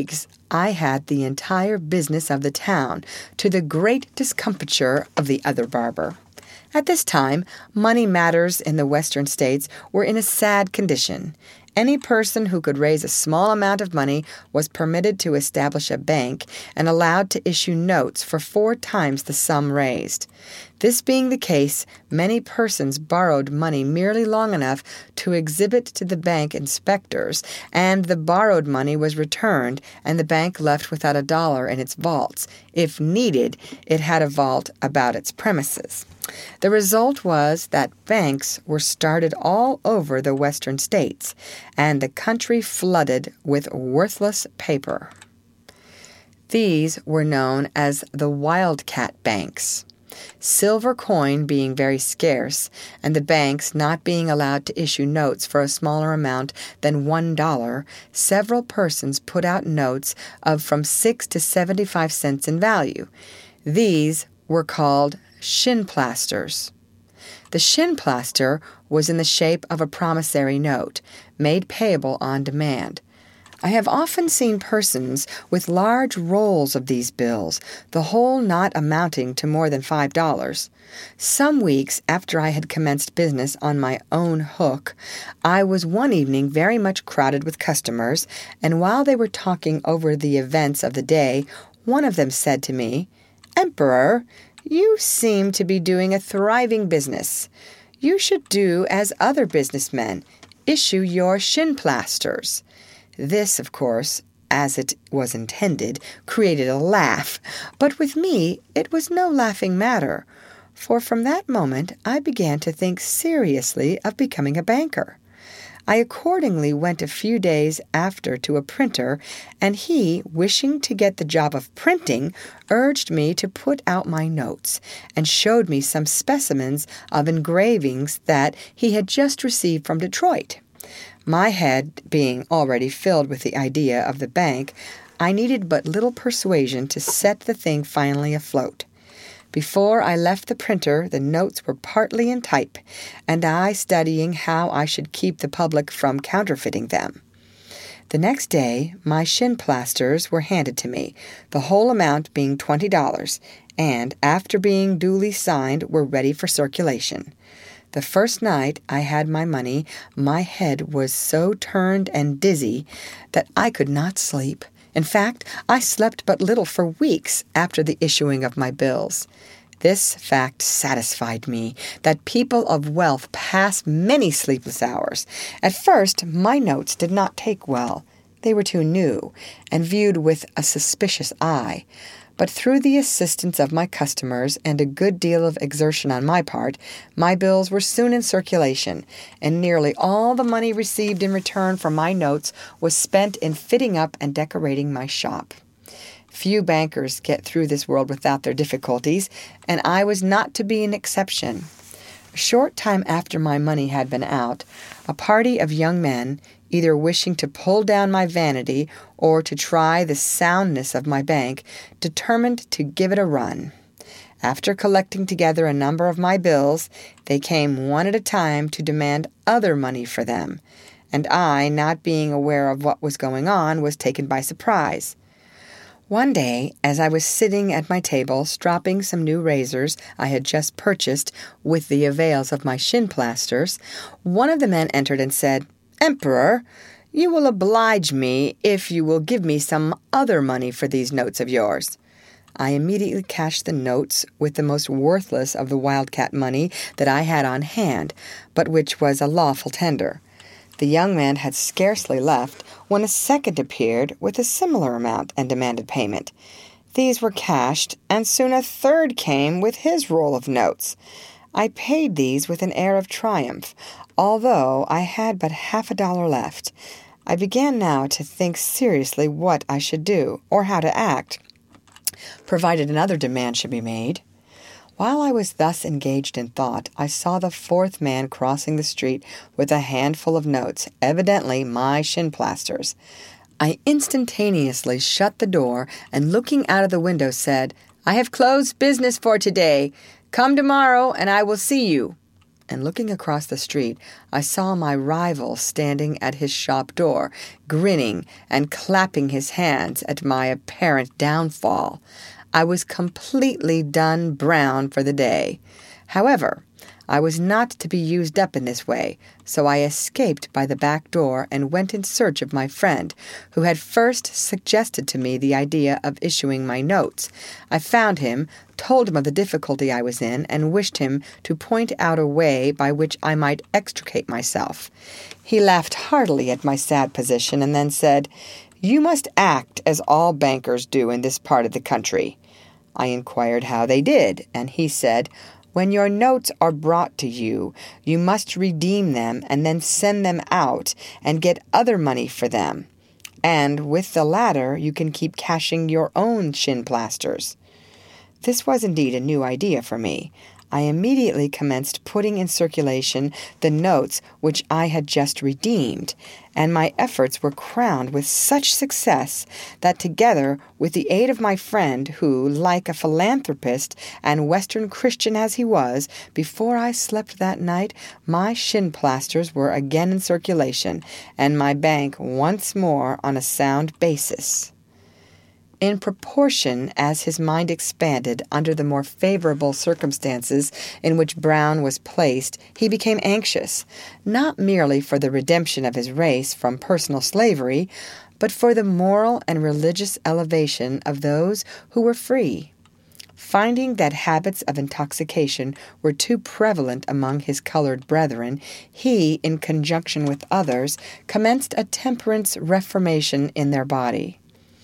I had the entire business of the town, to the great discomfiture of the other barber. At this time, money matters in the Western states were in a sad condition. Any person who could raise a small amount of money was permitted to establish a bank and allowed to issue notes for four times the sum raised. This being the case, many persons borrowed money merely long enough to exhibit to the bank inspectors, and the borrowed money was returned, and the bank left without a dollar in its vaults. If needed, it had a vault about its premises. The result was that banks were started all over the Western states, and the country flooded with worthless paper. These were known as the wildcat banks. Silver coin being very scarce, and the banks not being allowed to issue notes for a smaller amount than one dollar, several persons put out notes of from six to seventy-five cents in value. These were called shin plasters. The shin plaster was in the shape of a promissory note, made payable on demand. I have often seen persons with large rolls of these bills, the whole not amounting to more than five dollars. Some weeks after I had commenced business on my own hook, I was one evening very much crowded with customers, and while they were talking over the events of the day, one of them said to me, "Emperor, you seem to be doing a thriving business. You should do as other businessmen, issue your shin plasters." This, of course, as it was intended, created a laugh, but with me it was no laughing matter, for from that moment I began to think seriously of becoming a banker. I accordingly went a few days after to a printer, and he, wishing to get the job of printing, urged me to put out my notes, and showed me some specimens of engravings that he had just received from Detroit. My head being already filled with the idea of the bank, I needed but little persuasion to set the thing finally afloat. Before I left the printer, the notes were partly in type, and I studying how I should keep the public from counterfeiting them. The next day, my shin plasters were handed to me, the whole amount being twenty dollars, and, after being duly signed, were ready for circulation. The first night I had my money, my head was so turned and dizzy that I could not sleep. In fact, I slept but little for weeks after the issuing of my bills. This fact satisfied me that people of wealth pass many sleepless hours. At first, my notes did not take well. They were too new, and viewed with a suspicious eye. But through the assistance of my customers and a good deal of exertion on my part, my bills were soon in circulation, and nearly all the money received in return for my notes was spent in fitting up and decorating my shop. Few bankers get through this world without their difficulties, and I was not to be an exception. A short time after my money had been out, a party of young men, either wishing to pull down my vanity or to try the soundness of my bank, determined to give it a run. After collecting together a number of my bills, they came one at a time to demand other money for them, and I, not being aware of what was going on, was taken by surprise. One day, as I was sitting at my table, stropping some new razors I had just purchased with the avails of my shin plasters, one of the men entered and said, "Emperor, you will oblige me if you will give me some other money for these notes of yours." I immediately cashed the notes with the most worthless of the wildcat money that I had on hand, but which was a lawful tender. The young man had scarcely left when a second appeared with a similar amount and demanded payment. These were cashed, and soon a third came with his roll of notes. I paid these with an air of triumph, although I had but half a dollar left. I began now to think seriously what I should do, or how to act, provided another demand should be made. While I was thus engaged in thought, I saw the fourth man crossing the street with a handful of notes, evidently my shin plasters. I instantaneously shut the door, and looking out of the window said, "I have closed business for today. Come tomorrow, and I will see you." and looking across the street, I saw my rival standing at his shop door, grinning and clapping his hands at my apparent downfall. I was completely done Brown for the day. However, I was not to be used up in this way, so I escaped by the back door and went in search of my friend, who had first suggested to me the idea of issuing my notes. I found him, told him of the difficulty I was in, and wished him to point out a way by which I might extricate myself. He laughed heartily at my sad position and then said, "You must act as all bankers do in this part of the country." I inquired how they did, and he said, "When your notes are brought to you, you must redeem them and then send them out and get other money for them. And with the latter, you can keep cashing your own shin plasters." This was indeed a new idea for me. I immediately commenced putting in circulation the notes which I had just redeemed, and my efforts were crowned with such success that together with the aid of my friend, who, like a philanthropist and Western Christian as he was, before I slept that night, my shin plasters were again in circulation, and my bank once more on a sound basis. In proportion as his mind expanded under the more favorable circumstances in which Brown was placed, he became anxious, not merely for the redemption of his race from personal slavery, but for the moral and religious elevation of those who were free. Finding that habits of intoxication were too prevalent among his colored brethren, he, in conjunction with others, commenced a temperance reformation in their body.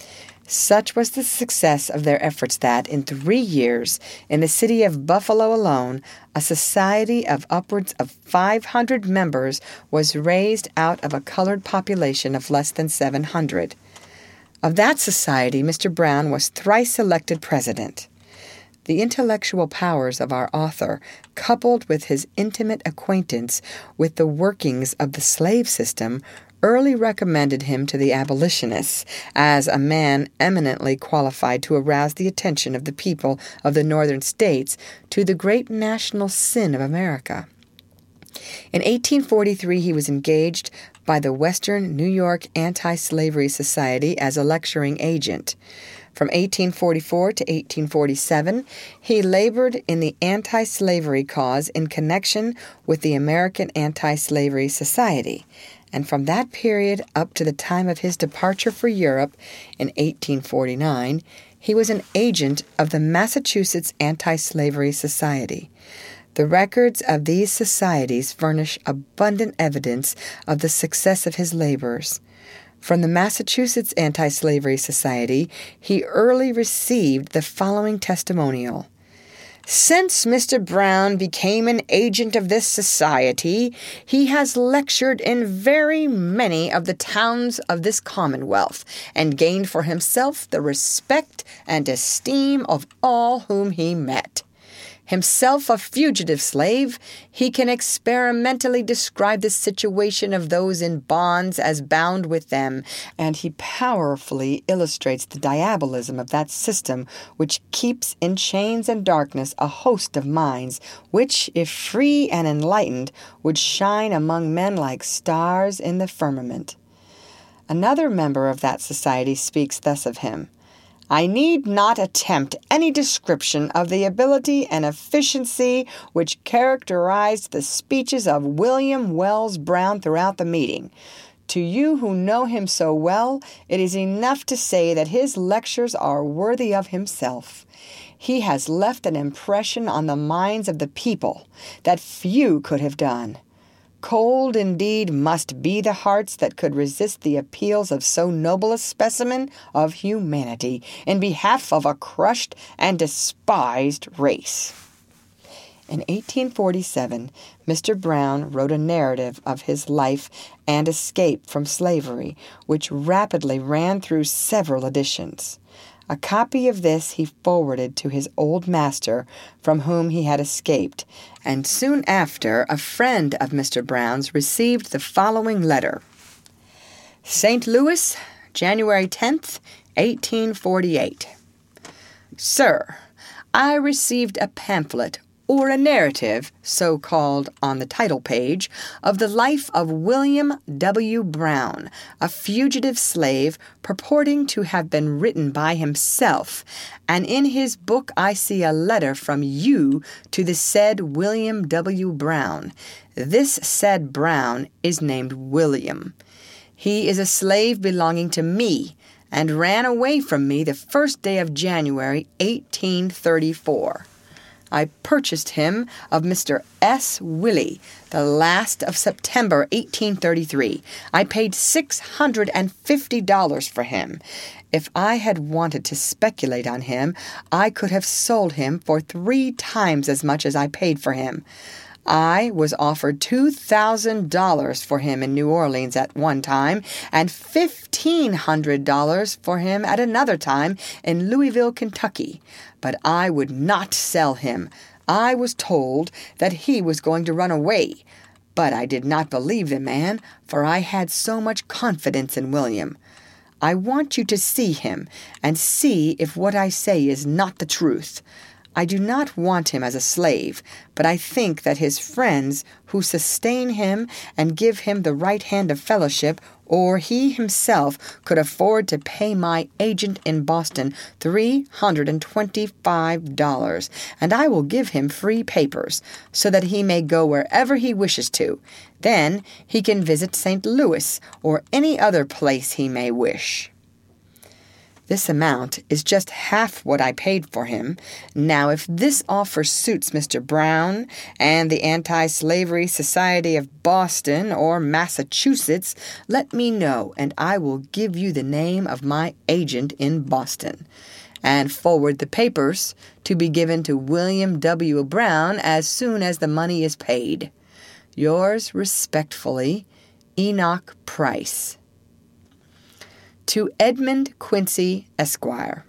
Such was the success of their efforts that, in three years, in the city of Buffalo alone, a society of upwards of five hundred members was raised out of a colored population of less than seven hundred. Of that society, Mister Brown was thrice elected president. The intellectual powers of our author, coupled with his intimate acquaintance with the workings of the slave system, early recommended him to the abolitionists as a man eminently qualified to arouse the attention of the people of the Northern states to the great national sin of America. In eighteen forty-three, he was engaged by the Western New York Anti-Slavery Society as a lecturing agent. From eighteen forty-four to eighteen forty-seven, he labored in the anti-slavery cause in connection with the American Anti-Slavery Society. And from that period up to the time of his departure for Europe in eighteen forty-nine, he was an agent of the Massachusetts Anti-Slavery Society. The records of these societies furnish abundant evidence of the success of his labors. From the Massachusetts Anti-Slavery Society, he early received the following testimonial. "Since Mister Brown became an agent of this society, he has lectured in very many of the towns of this Commonwealth, and gained for himself the respect and esteem of all whom he met. Himself a fugitive slave, he can experimentally describe the situation of those in bonds as bound with them, and he powerfully illustrates the diabolism of that system which keeps in chains and darkness a host of minds, which, if free and enlightened, would shine among men like stars in the firmament." Another member of that society speaks thus of him. "I need not attempt any description of the ability and efficiency which characterized the speeches of William Wells Brown throughout the meeting. To you who know him so well, it is enough to say that his lectures are worthy of himself. He has left an impression on the minds of the people that few could have done. Cold indeed must be the hearts that could resist the appeals of so noble a specimen of humanity in behalf of a crushed and despised race." In eighteen forty-seven, Mister Brown wrote a narrative of his life and escape from slavery, which rapidly ran through several editions. A copy of this he forwarded to his old master, from whom he had escaped, and soon after a friend of Mister Brown's received the following letter. Saint Louis, January tenth, eighteen forty-eight. Sir, I received a pamphlet or a narrative, so called on the title page, of the life of William W. Brown, a fugitive slave purporting to have been written by himself, and in his book I see a letter from you to the said William W. Brown. This said Brown is named William. He is a slave belonging to me, and ran away from me the first day of January, eighteen thirty-four. I purchased him of Mister S. Willie the last of September, eighteen thirty-three. I paid six hundred fifty dollars for him. If I had wanted to speculate on him, I could have sold him for three times as much as I paid for him. I was offered two thousand dollars for him in New Orleans at one time, and fifteen hundred dollars for him at another time in Louisville, Kentucky. But I would not sell him. I was told that he was going to run away. But I did not believe the man, for I had so much confidence in William. I want you to see him, and see if what I say is not the truth. I do not want him as a slave, but I think that his friends who sustain him and give him the right hand of fellowship, or he himself, could afford to pay my agent in Boston three hundred twenty-five dollars, and I will give him free papers, so that he may go wherever he wishes to. Then he can visit Saint Louis or any other place he may wish. This amount is just half what I paid for him. Now, if this offer suits Mister Brown and the Anti-Slavery Society of Boston or Massachusetts, let me know, and I will give you the name of my agent in Boston, and forward the papers to be given to William W. Brown as soon as the money is paid. Yours respectfully, Enoch Price. To Edmund Quincy, Esquire.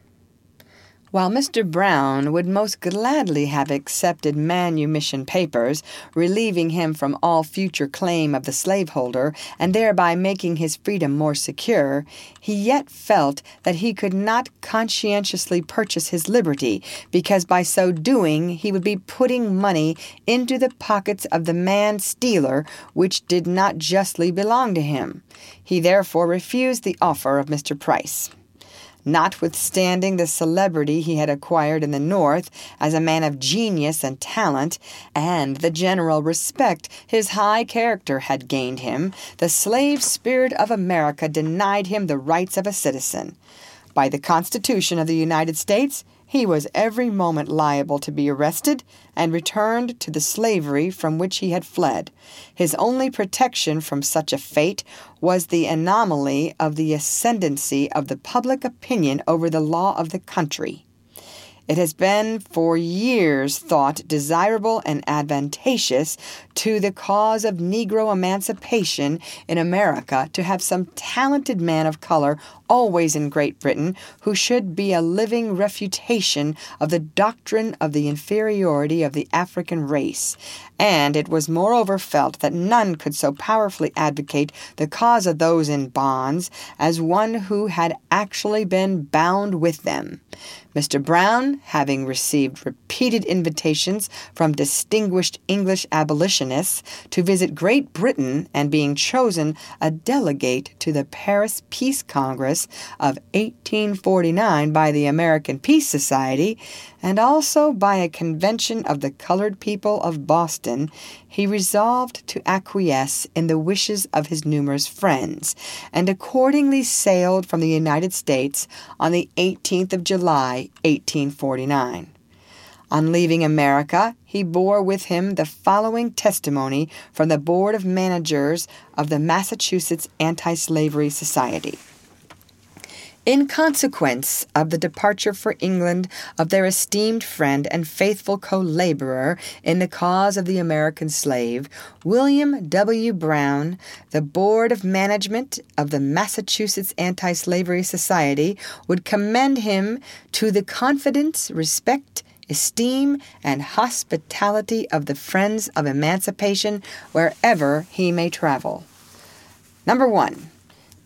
While Mister Brown would most gladly have accepted manumission papers, relieving him from all future claim of the slaveholder, and thereby making his freedom more secure, he yet felt that he could not conscientiously purchase his liberty, because by so doing he would be putting money into the pockets of the man-stealer, which did not justly belong to him. He therefore refused the offer of Mister Price. Notwithstanding the celebrity he had acquired in the North as a man of genius and talent, and the general respect his high character had gained him, the slave spirit of America denied him the rights of a citizen. By the Constitution of the United States, he was every moment liable to be arrested and returned to the slavery from which he had fled. His only protection from such a fate was the anomaly of the ascendancy of the public opinion over the law of the country. It has been for years thought desirable and advantageous to the cause of Negro emancipation in America to have some talented man of color always in Great Britain who should be a living refutation of the doctrine of the inferiority of the African race. And it was moreover felt that none could so powerfully advocate the cause of those in bonds as one who had actually been bound with them. Mister Brown, having received repeated invitations from distinguished English abolitionists to visit Great Britain, and being chosen a delegate to the Paris Peace Congress of eighteen forty-nine by the American Peace Society, and also by a convention of the colored people of Boston, he resolved to acquiesce in the wishes of his numerous friends, and accordingly sailed from the United States on the eighteenth of July, eighteen forty-nine. On leaving America, he bore with him the following testimony from the Board of Managers of the Massachusetts Anti-Slavery Society. In consequence of the departure for England of their esteemed friend and faithful co-laborer in the cause of the American slave, William W. Brown, the Board of Management of the Massachusetts Anti-Slavery Society would commend him to the confidence, respect, esteem, and hospitality of the friends of emancipation wherever he may travel. Number one.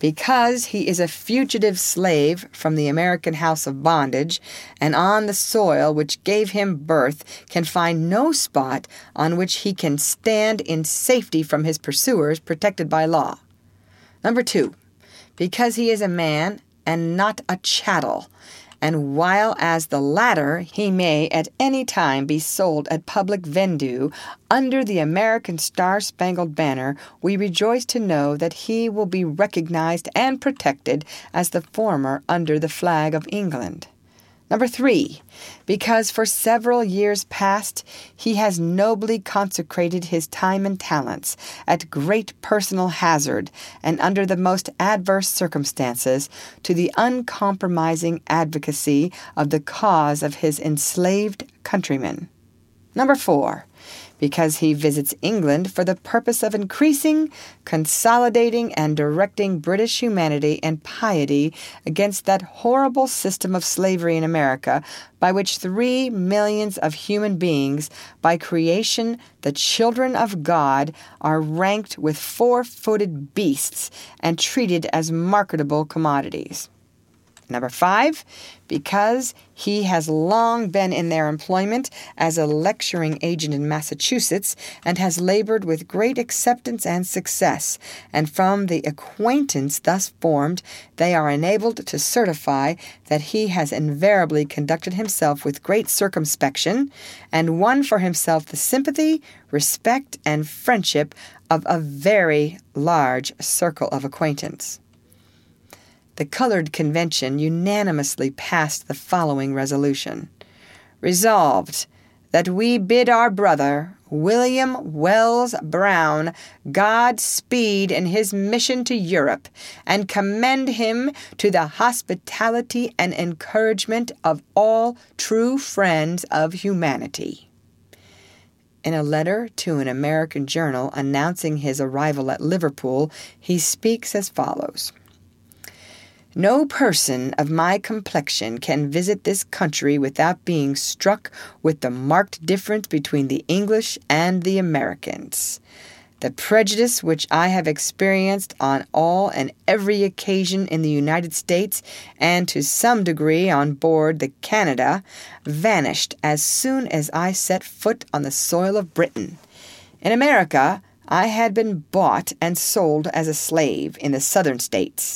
Because he is a fugitive slave from the American house of bondage, and on the soil which gave him birth can find no spot on which he can stand in safety from his pursuers, protected by law. Number two, because he is a man and not a chattel, and while as the latter he may at any time be sold at public vendue under the American Star-Spangled Banner, we rejoice to know that he will be recognized and protected as the former under the flag of England. Number three, because for several years past he has nobly consecrated his time and talents at great personal hazard and under the most adverse circumstances to the uncompromising advocacy of the cause of his enslaved countrymen. Number four, because he visits England for the purpose of increasing, consolidating, and directing British humanity and piety against that horrible system of slavery in America by which three millions of human beings, by creation the children of God, are ranked with four-footed beasts and treated as marketable commodities. Number five, because he has long been in their employment as a lecturing agent in Massachusetts and has labored with great acceptance and success, and from the acquaintance thus formed, they are enabled to certify that he has invariably conducted himself with great circumspection and won for himself the sympathy, respect, and friendship of a very large circle of acquaintance. The colored convention unanimously passed the following resolution. Resolved, that we bid our brother, William Wells Brown, God speed in his mission to Europe, and commend him to the hospitality and encouragement of all true friends of humanity. In a letter to an American journal announcing his arrival at Liverpool, he speaks as follows. No person of my complexion can visit this country without being struck with the marked difference between the English and the Americans. The prejudice which I have experienced on all and every occasion in the United States, and to some degree on board the Canada, vanished as soon as I set foot on the soil of Britain. In America, I had been bought and sold as a slave in the Southern States.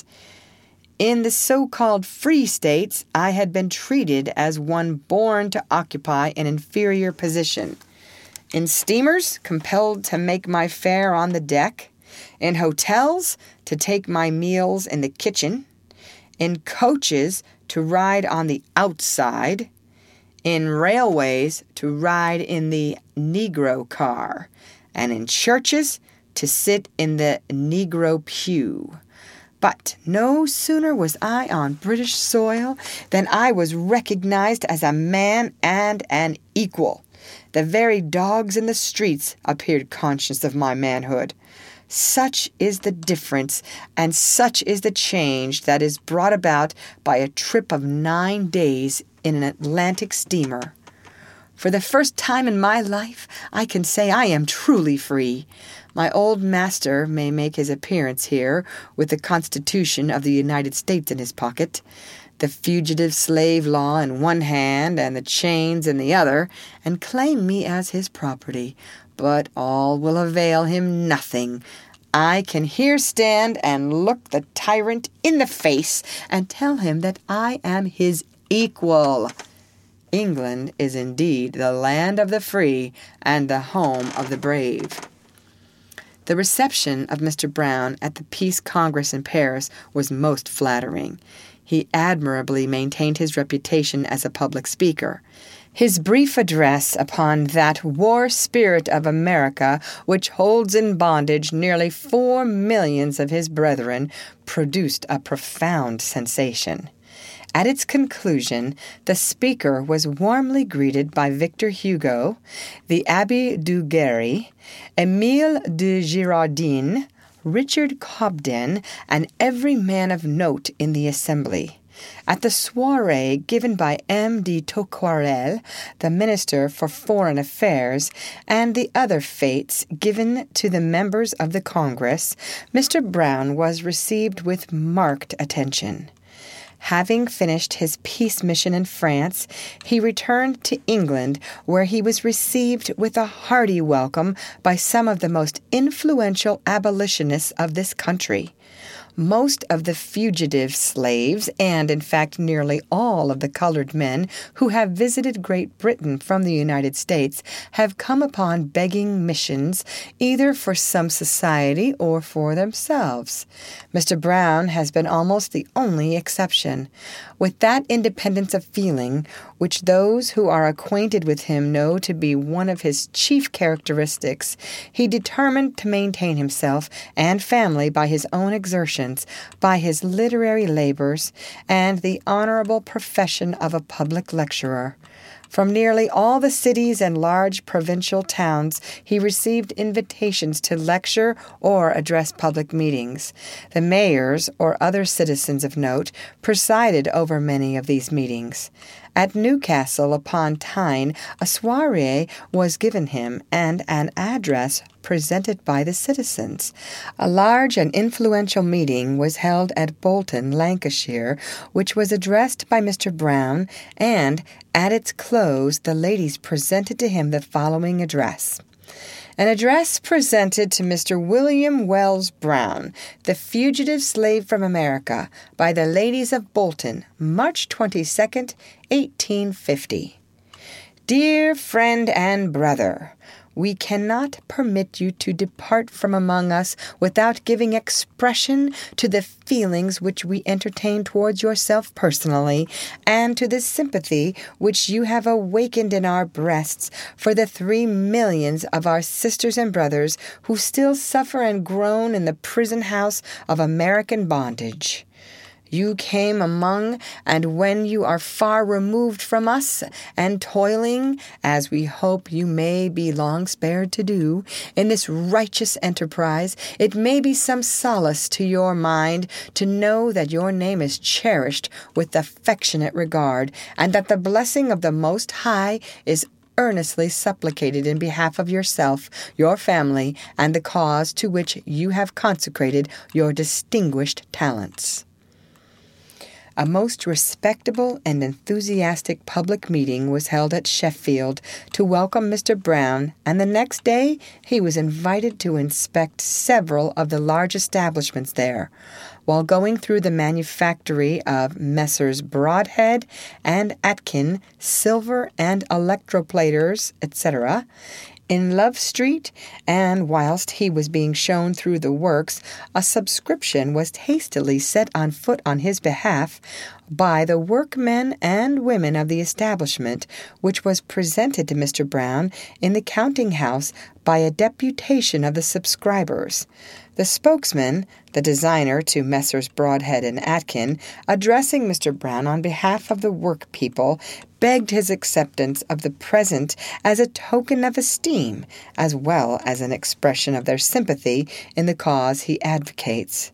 In the so-called free states, I had been treated as one born to occupy an inferior position. In steamers, compelled to make my fare on the deck. In hotels, to take my meals in the kitchen. In coaches, to ride on the outside. In railways, to ride in the Negro car. And in churches, to sit in the Negro pew. But no sooner was I on British soil than I was recognized as a man and an equal. The very dogs in the streets appeared conscious of my manhood. Such is the difference, and such is the change that is brought about by a trip of nine days in an Atlantic steamer. For the first time in my life, I can say I am truly free. My old master may make his appearance here with the Constitution of the United States in his pocket, the fugitive slave law in one hand and the chains in the other, and claim me as his property. But all will avail him nothing. I can here stand and look the tyrant in the face and tell him that I am his equal. England is indeed the land of the free and the home of the brave. The reception of Mister Brown at the Peace Congress in Paris was most flattering. He admirably maintained his reputation as a public speaker. His brief address upon that war spirit of America which holds in bondage nearly four millions of his brethren produced a profound sensation. At its conclusion, the speaker was warmly greeted by Victor Hugo, the Abbé Duguerry, Émile de Girardin, Richard Cobden, and every man of note in the assembly. At the soiree given by M. de Tocqueville, the Minister for Foreign Affairs, and the other fetes given to the members of the Congress, Mister Brown was received with marked attention. Having finished his peace mission in France, he returned to England, where he was received with a hearty welcome by some of the most influential abolitionists of this country. Most of the fugitive slaves, and in fact nearly all of the colored men who have visited Great Britain from the United States, have come upon begging missions, either for some society or for themselves. Mister Brown has been almost the only exception. With that independence of feeling, which those who are acquainted with him know to be one of his chief characteristics, he determined to maintain himself and family by his own exertions, by his literary labors, and the honorable profession of a public lecturer. From nearly all the cities and large provincial towns, he received invitations to lecture or address public meetings. The mayors, or other citizens of note, presided over many of these meetings. At Newcastle upon Tyne, a soiree was given him and an address presented by the citizens. A large and influential meeting was held at Bolton, Lancashire, which was addressed by Mister Brown, and at its close the ladies presented to him the following address. An address presented to Mister William Wells Brown, the fugitive slave from America, by the ladies of Bolton, March twenty-second, eighteen fifty. Dear friend and brother, we cannot permit you to depart from among us without giving expression to the feelings which we entertain towards yourself personally, and to the sympathy which you have awakened in our breasts for the three millions of our sisters and brothers who still suffer and groan in the prison house of American bondage. You came among, and when you are far removed from us, and toiling, as we hope you may be long spared to do, in this righteous enterprise, it may be some solace to your mind to know that your name is cherished with affectionate regard, and that the blessing of the Most High is earnestly supplicated in behalf of yourself, your family, and the cause to which you have consecrated your distinguished talents. A most respectable and enthusiastic public meeting was held at Sheffield to welcome Mister Brown, and the next day he was invited to inspect several of the large establishments there. While going through the manufactory of Messrs. Broadhead and Atkin, silver and electroplaters, et cetera, in Love Street, and whilst he was being shown through the works, a subscription was hastily set on foot on his behalf by the workmen and women of the establishment, which was presented to Mister Brown in the counting-house by a deputation of the subscribers. The spokesman, the designer to Messrs. Broadhead and Atkin, addressing Mister Brown on behalf of the work people, begged his acceptance of the present as a token of esteem, as well as an expression of their sympathy in the cause he advocates.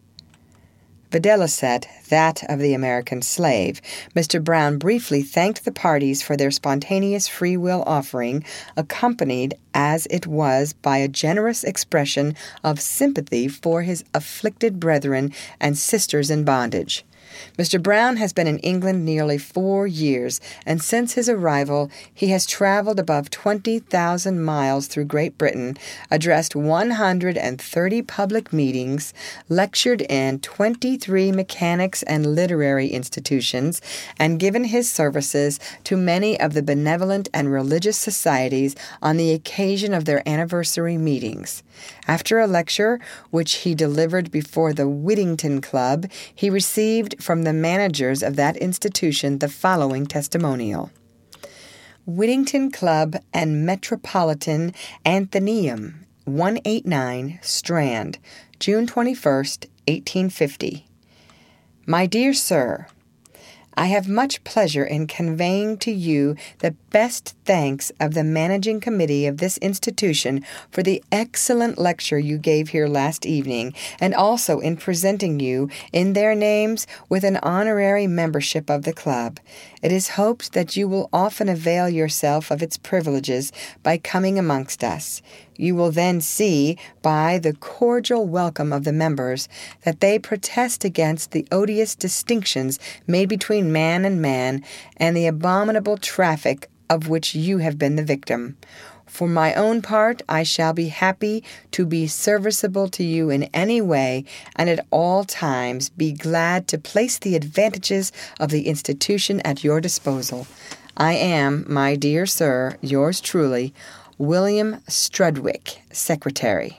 Videlicet, that of the American slave, Mister Brown briefly thanked the parties for their spontaneous free will offering, accompanied as it was by a generous expression of sympathy for his afflicted brethren and sisters in bondage. Mister Brown has been in England nearly four years, and since his arrival he has traveled above twenty thousand miles through Great Britain, addressed one hundred thirty public meetings, lectured in twenty-three mechanics and literary institutions, and given his services to many of the benevolent and religious societies on the occasion of their anniversary meetings. After a lecture, which he delivered before the Whittington Club, he received from the managers of that institution the following testimonial. Whittington Club and Metropolitan Athenaeum, one eighty-nine, Strand, June twenty-first, eighteen fifty. My dear Sir, I have much pleasure in conveying to you the best thanks of the managing committee of this institution for the excellent lecture you gave here last evening, and also in presenting you, in their names, with an honorary membership of the club. It is hoped that you will often avail yourself of its privileges by coming amongst us. You will then see, by the cordial welcome of the members, that they protest against the odious distinctions made between man and man, and the abominable traffic of which you have been the victim. For my own part, I shall be happy to be serviceable to you in any way, and at all times be glad to place the advantages of the institution at your disposal. I am, my dear sir, yours truly, William Strudwick, Secretary.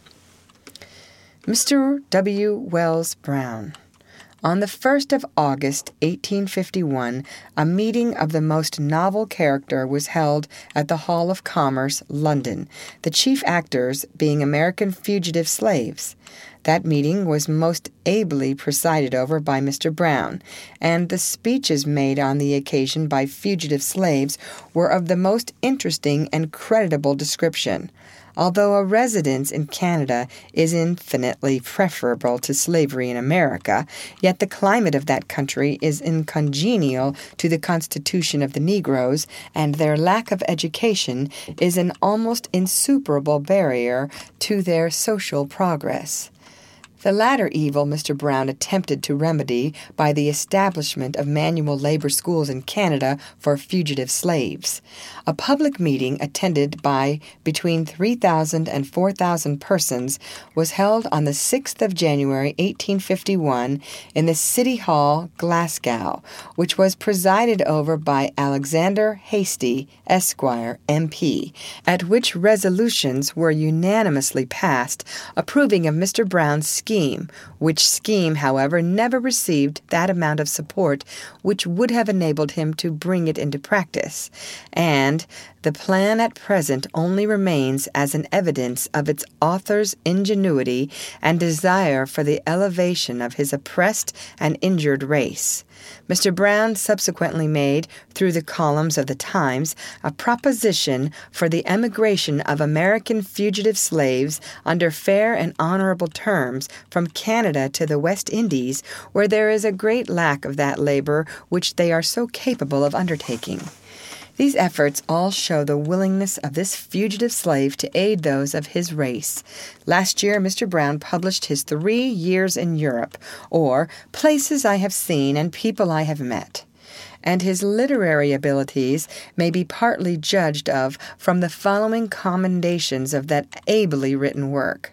Mister W. Wells Brown. On the first of August, eighteen fifty-one, a meeting of the most novel character was held at the Hall of Commerce, London, the chief actors being American fugitive slaves. That meeting was most ably presided over by Mister Brown, and the speeches made on the occasion by fugitive slaves were of the most interesting and creditable description. Although a residence in Canada is infinitely preferable to slavery in America, yet the climate of that country is uncongenial to the constitution of the Negroes, and their lack of education is an almost insuperable barrier to their social progress. The latter evil Mister Brown attempted to remedy by the establishment of manual labor schools in Canada for fugitive slaves. A public meeting attended by between three thousand and four thousand persons was held on the sixth of January, eighteen fifty-one, in the City Hall, Glasgow, which was presided over by Alexander Hasty, Esquire, M P, at which resolutions were unanimously passed approving of Mister Brown's scheme. Scheme, which scheme, however, never received that amount of support which would have enabled him to bring it into practice, and the plan at present only remains as an evidence of its author's ingenuity and desire for the elevation of his oppressed and injured race. Mister Brown subsequently made, through the columns of the Times, a proposition for the emigration of American fugitive slaves under fair and honorable terms from Canada to the West Indies, where there is a great lack of that labor which they are so capable of undertaking. These efforts all show the willingness of this fugitive slave to aid those of his race. Last year, Mister Brown published his Three Years in Europe, or Places I Have Seen and People I Have Met, and his literary abilities may be partly judged of from the following commendations of that ably written work.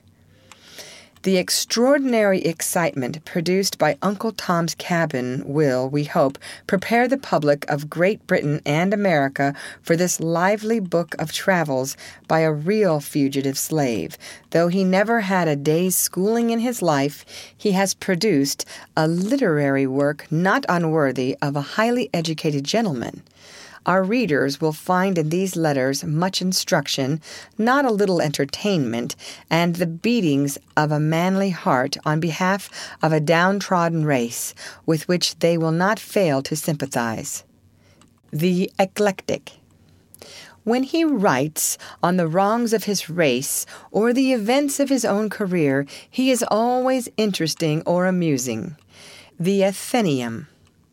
The extraordinary excitement produced by Uncle Tom's Cabin will, we hope, prepare the public of Great Britain and America for this lively book of travels by a real fugitive slave. Though he never had a day's schooling in his life, he has produced a literary work not unworthy of a highly educated gentleman. Our readers will find in these letters much instruction, not a little entertainment, and the beatings of a manly heart on behalf of a downtrodden race, with which they will not fail to sympathize. The Eclectic. When he writes on the wrongs of his race or the events of his own career, he is always interesting or amusing. The Athenaeum.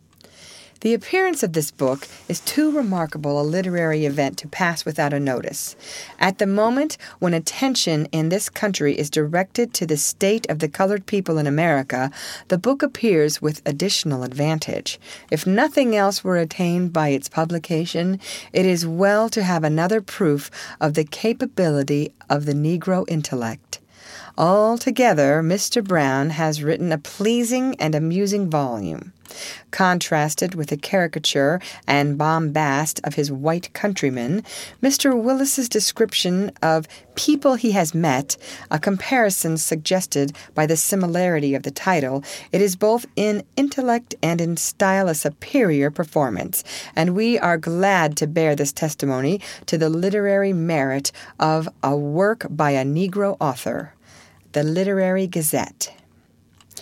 The appearance of this book is too remarkable a literary event to pass without a notice. At the moment when attention in this country is directed to the state of the colored people in America, the book appears with additional advantage. If nothing else were attained by its publication, it is well to have another proof of the capability of the Negro intellect. Altogether, Mister Brown has written a pleasing and amusing volume. Contrasted with the caricature and bombast of his white countrymen, Mister Willis's description of people he has met, a comparison suggested by the similarity of the title, it is both in intellect and in style a superior performance, and we are glad to bear this testimony to the literary merit of a work by a Negro author. The Literary Gazette.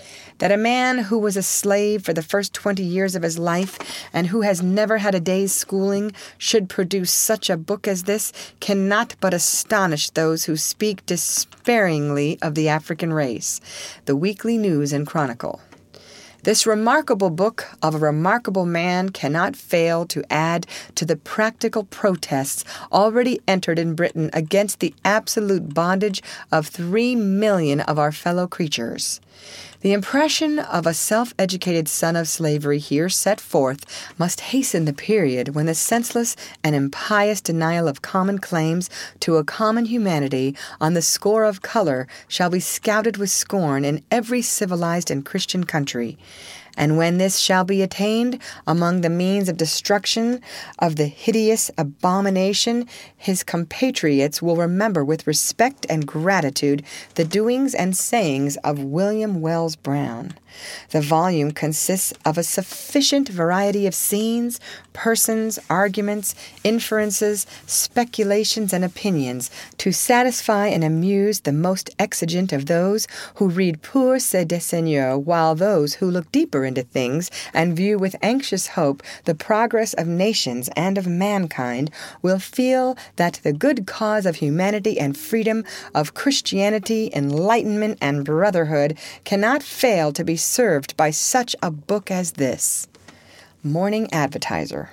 that a man who was a slave for the first twenty years of his life and who has never had a day's schooling should produce such a book as this cannot but astonish those who speak despairingly of the African race. The Weekly News and Chronicle. This remarkable book of a remarkable man cannot fail to add to the practical protests already entered in Britain against the absolute bondage of three million of our fellow creatures. The impression of a self-educated son of slavery here set forth must hasten the period when the senseless and impious denial of common claims to a common humanity on the score of color shall be scouted with scorn in every civilized and Christian country. And when this shall be attained, among the means of destruction of the hideous abomination, his compatriots will remember with respect and gratitude the doings and sayings of William Wells Brown. The volume consists of a sufficient variety of scenes, persons, arguments, inferences, speculations, and opinions to satisfy and amuse the most exigent of those who read pour se desseigneur, while those who look deeper into things and view with anxious hope the progress of nations and of mankind will feel that the good cause of humanity and freedom, of Christianity, enlightenment, and brotherhood cannot fail to be served by such a book as this. Morning Advertiser.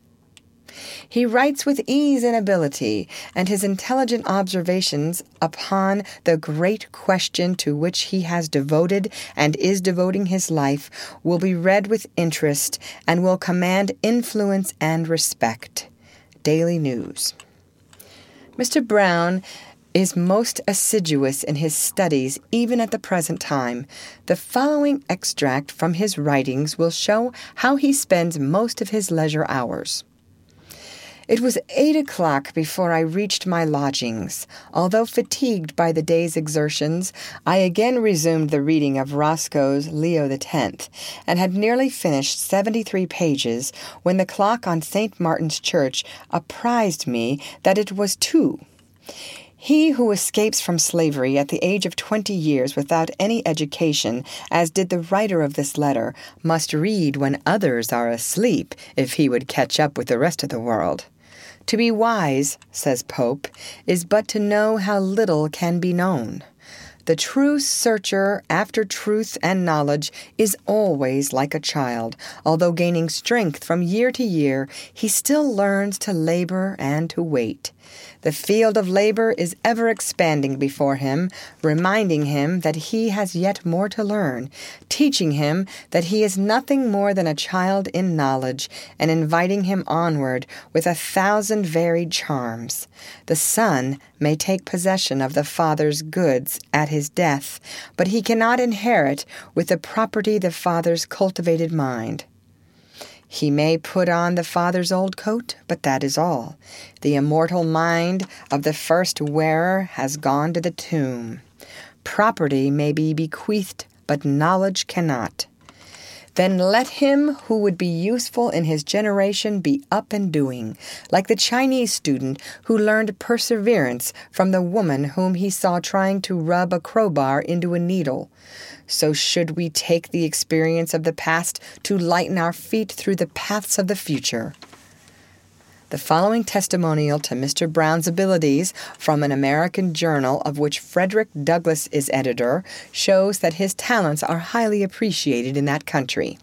He writes with ease and ability, and his intelligent observations upon the great question to which he has devoted and is devoting his life will be read with interest and will command influence and respect. Daily News. Mister Brown is most assiduous in his studies even at the present time. The following extract from his writings will show how he spends most of his leisure hours. It was eight o'clock before I reached my lodgings. Although fatigued by the day's exertions, I again resumed the reading of Roscoe's Leo the Tenth, and had nearly finished seventy-three pages when the clock on Saint Martin's Church apprised me that it was two. He who escapes from slavery at the age of twenty years without any education, as did the writer of this letter, must read when others are asleep if he would catch up with the rest of the world. To be wise, says Pope, is but to know how little can be known. The true searcher after truth and knowledge is always like a child. Although gaining strength from year to year, he still learns to labor and to wait. The field of labor is ever expanding before him, reminding him that he has yet more to learn, teaching him that he is nothing more than a child in knowledge, and inviting him onward with a thousand varied charms. The son may take possession of the father's goods at his death, but he cannot inherit with the property the father's cultivated mind. He may put on the father's old coat, but that is all. The immortal mind of the first wearer has gone to the tomb. Property may be bequeathed, but knowledge cannot. Then let him who would be useful in his generation be up and doing, like the Chinese student who learned perseverance from the woman whom he saw trying to rub a crowbar into a needle. So should we take the experience of the past to lighten our feet through the paths of the future. The following testimonial to Mister Brown's abilities from an American journal of which Frederick Douglass is editor shows that his talents are highly appreciated in that country.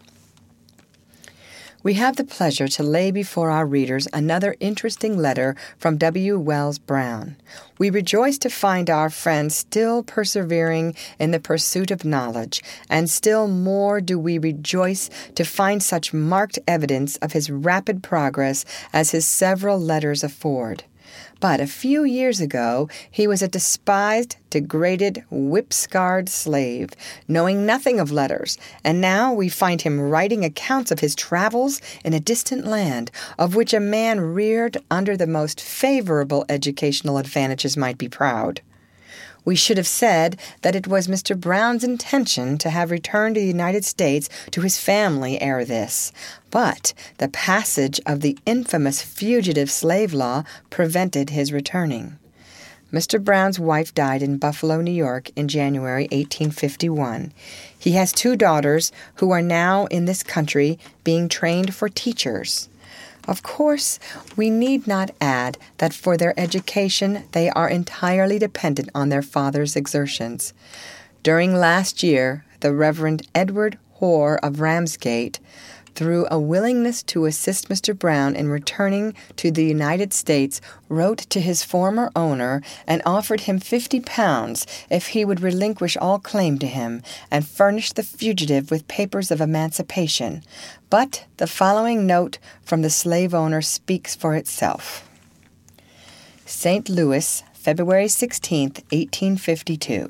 We have the pleasure to lay before our readers another interesting letter from W. Wells Brown. We rejoice to find our friend still persevering in the pursuit of knowledge, and still more do we rejoice to find such marked evidence of his rapid progress as his several letters afford. But a few years ago he was a despised, degraded, whip-scarred slave, knowing nothing of letters, and now we find him writing accounts of his travels in a distant land, of which a man reared under the most favorable educational advantages might be proud. We should have said that it was Mister Brown's intention to have returned to the United States to his family ere this, but the passage of the infamous fugitive slave law prevented his returning. Mister Brown's wife died in Buffalo, New York in January eighteen fifty-one. He has two daughters who are now in this country being trained for teachers. Of course, we need not add that for their education they are entirely dependent on their father's exertions. During last year, the Reverend Edward Hoare of Ramsgate, through a willingness to assist Mister Brown in returning to the United States, wrote to his former owner and offered him fifty pounds if he would relinquish all claim to him and furnish the fugitive with papers of emancipation. But the following note from the slave owner speaks for itself. Saint Louis, February sixteenth, eighteen fifty-two.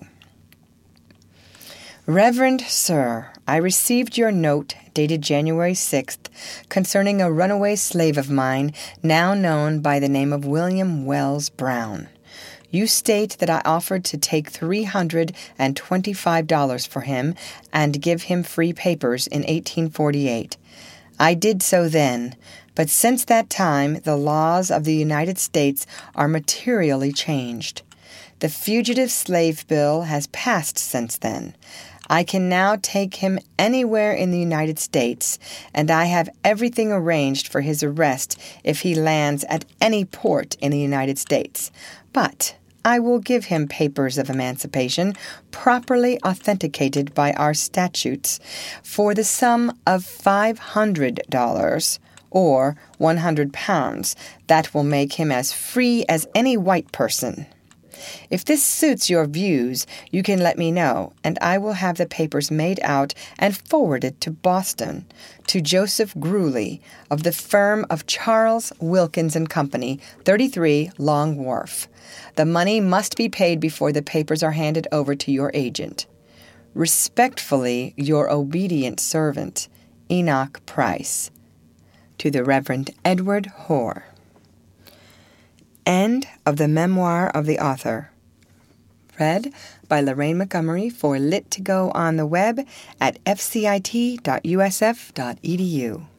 Reverend Sir, I received your note, dated January sixth, concerning a runaway slave of mine, now known by the name of William Wells Brown. You state that I offered to take three hundred and twenty-five dollars for him and give him free papers in eighteen forty-eight. I did so then, but since that time the laws of the United States are materially changed. The Fugitive Slave Bill has passed since then. I can now take him anywhere in the United States, and I have everything arranged for his arrest if he lands at any port in the United States. But I will give him papers of emancipation, properly authenticated by our statutes, for the sum of five hundred dollars, or one hundred pounds. That will make him as free as any white person. If this suits your views, you can let me know, and I will have the papers made out and forwarded to Boston, to Joseph Greeley, of the firm of Charles Wilkins and Company, thirty-three Long Wharf. The money must be paid before the papers are handed over to your agent. Respectfully, your obedient servant, Enoch Price. To the Reverend Edward Hoare. End of the memoir of the author. Read by Lorraine Montgomery for Lit to Go on the web at f c i t dot u s f dot e d u.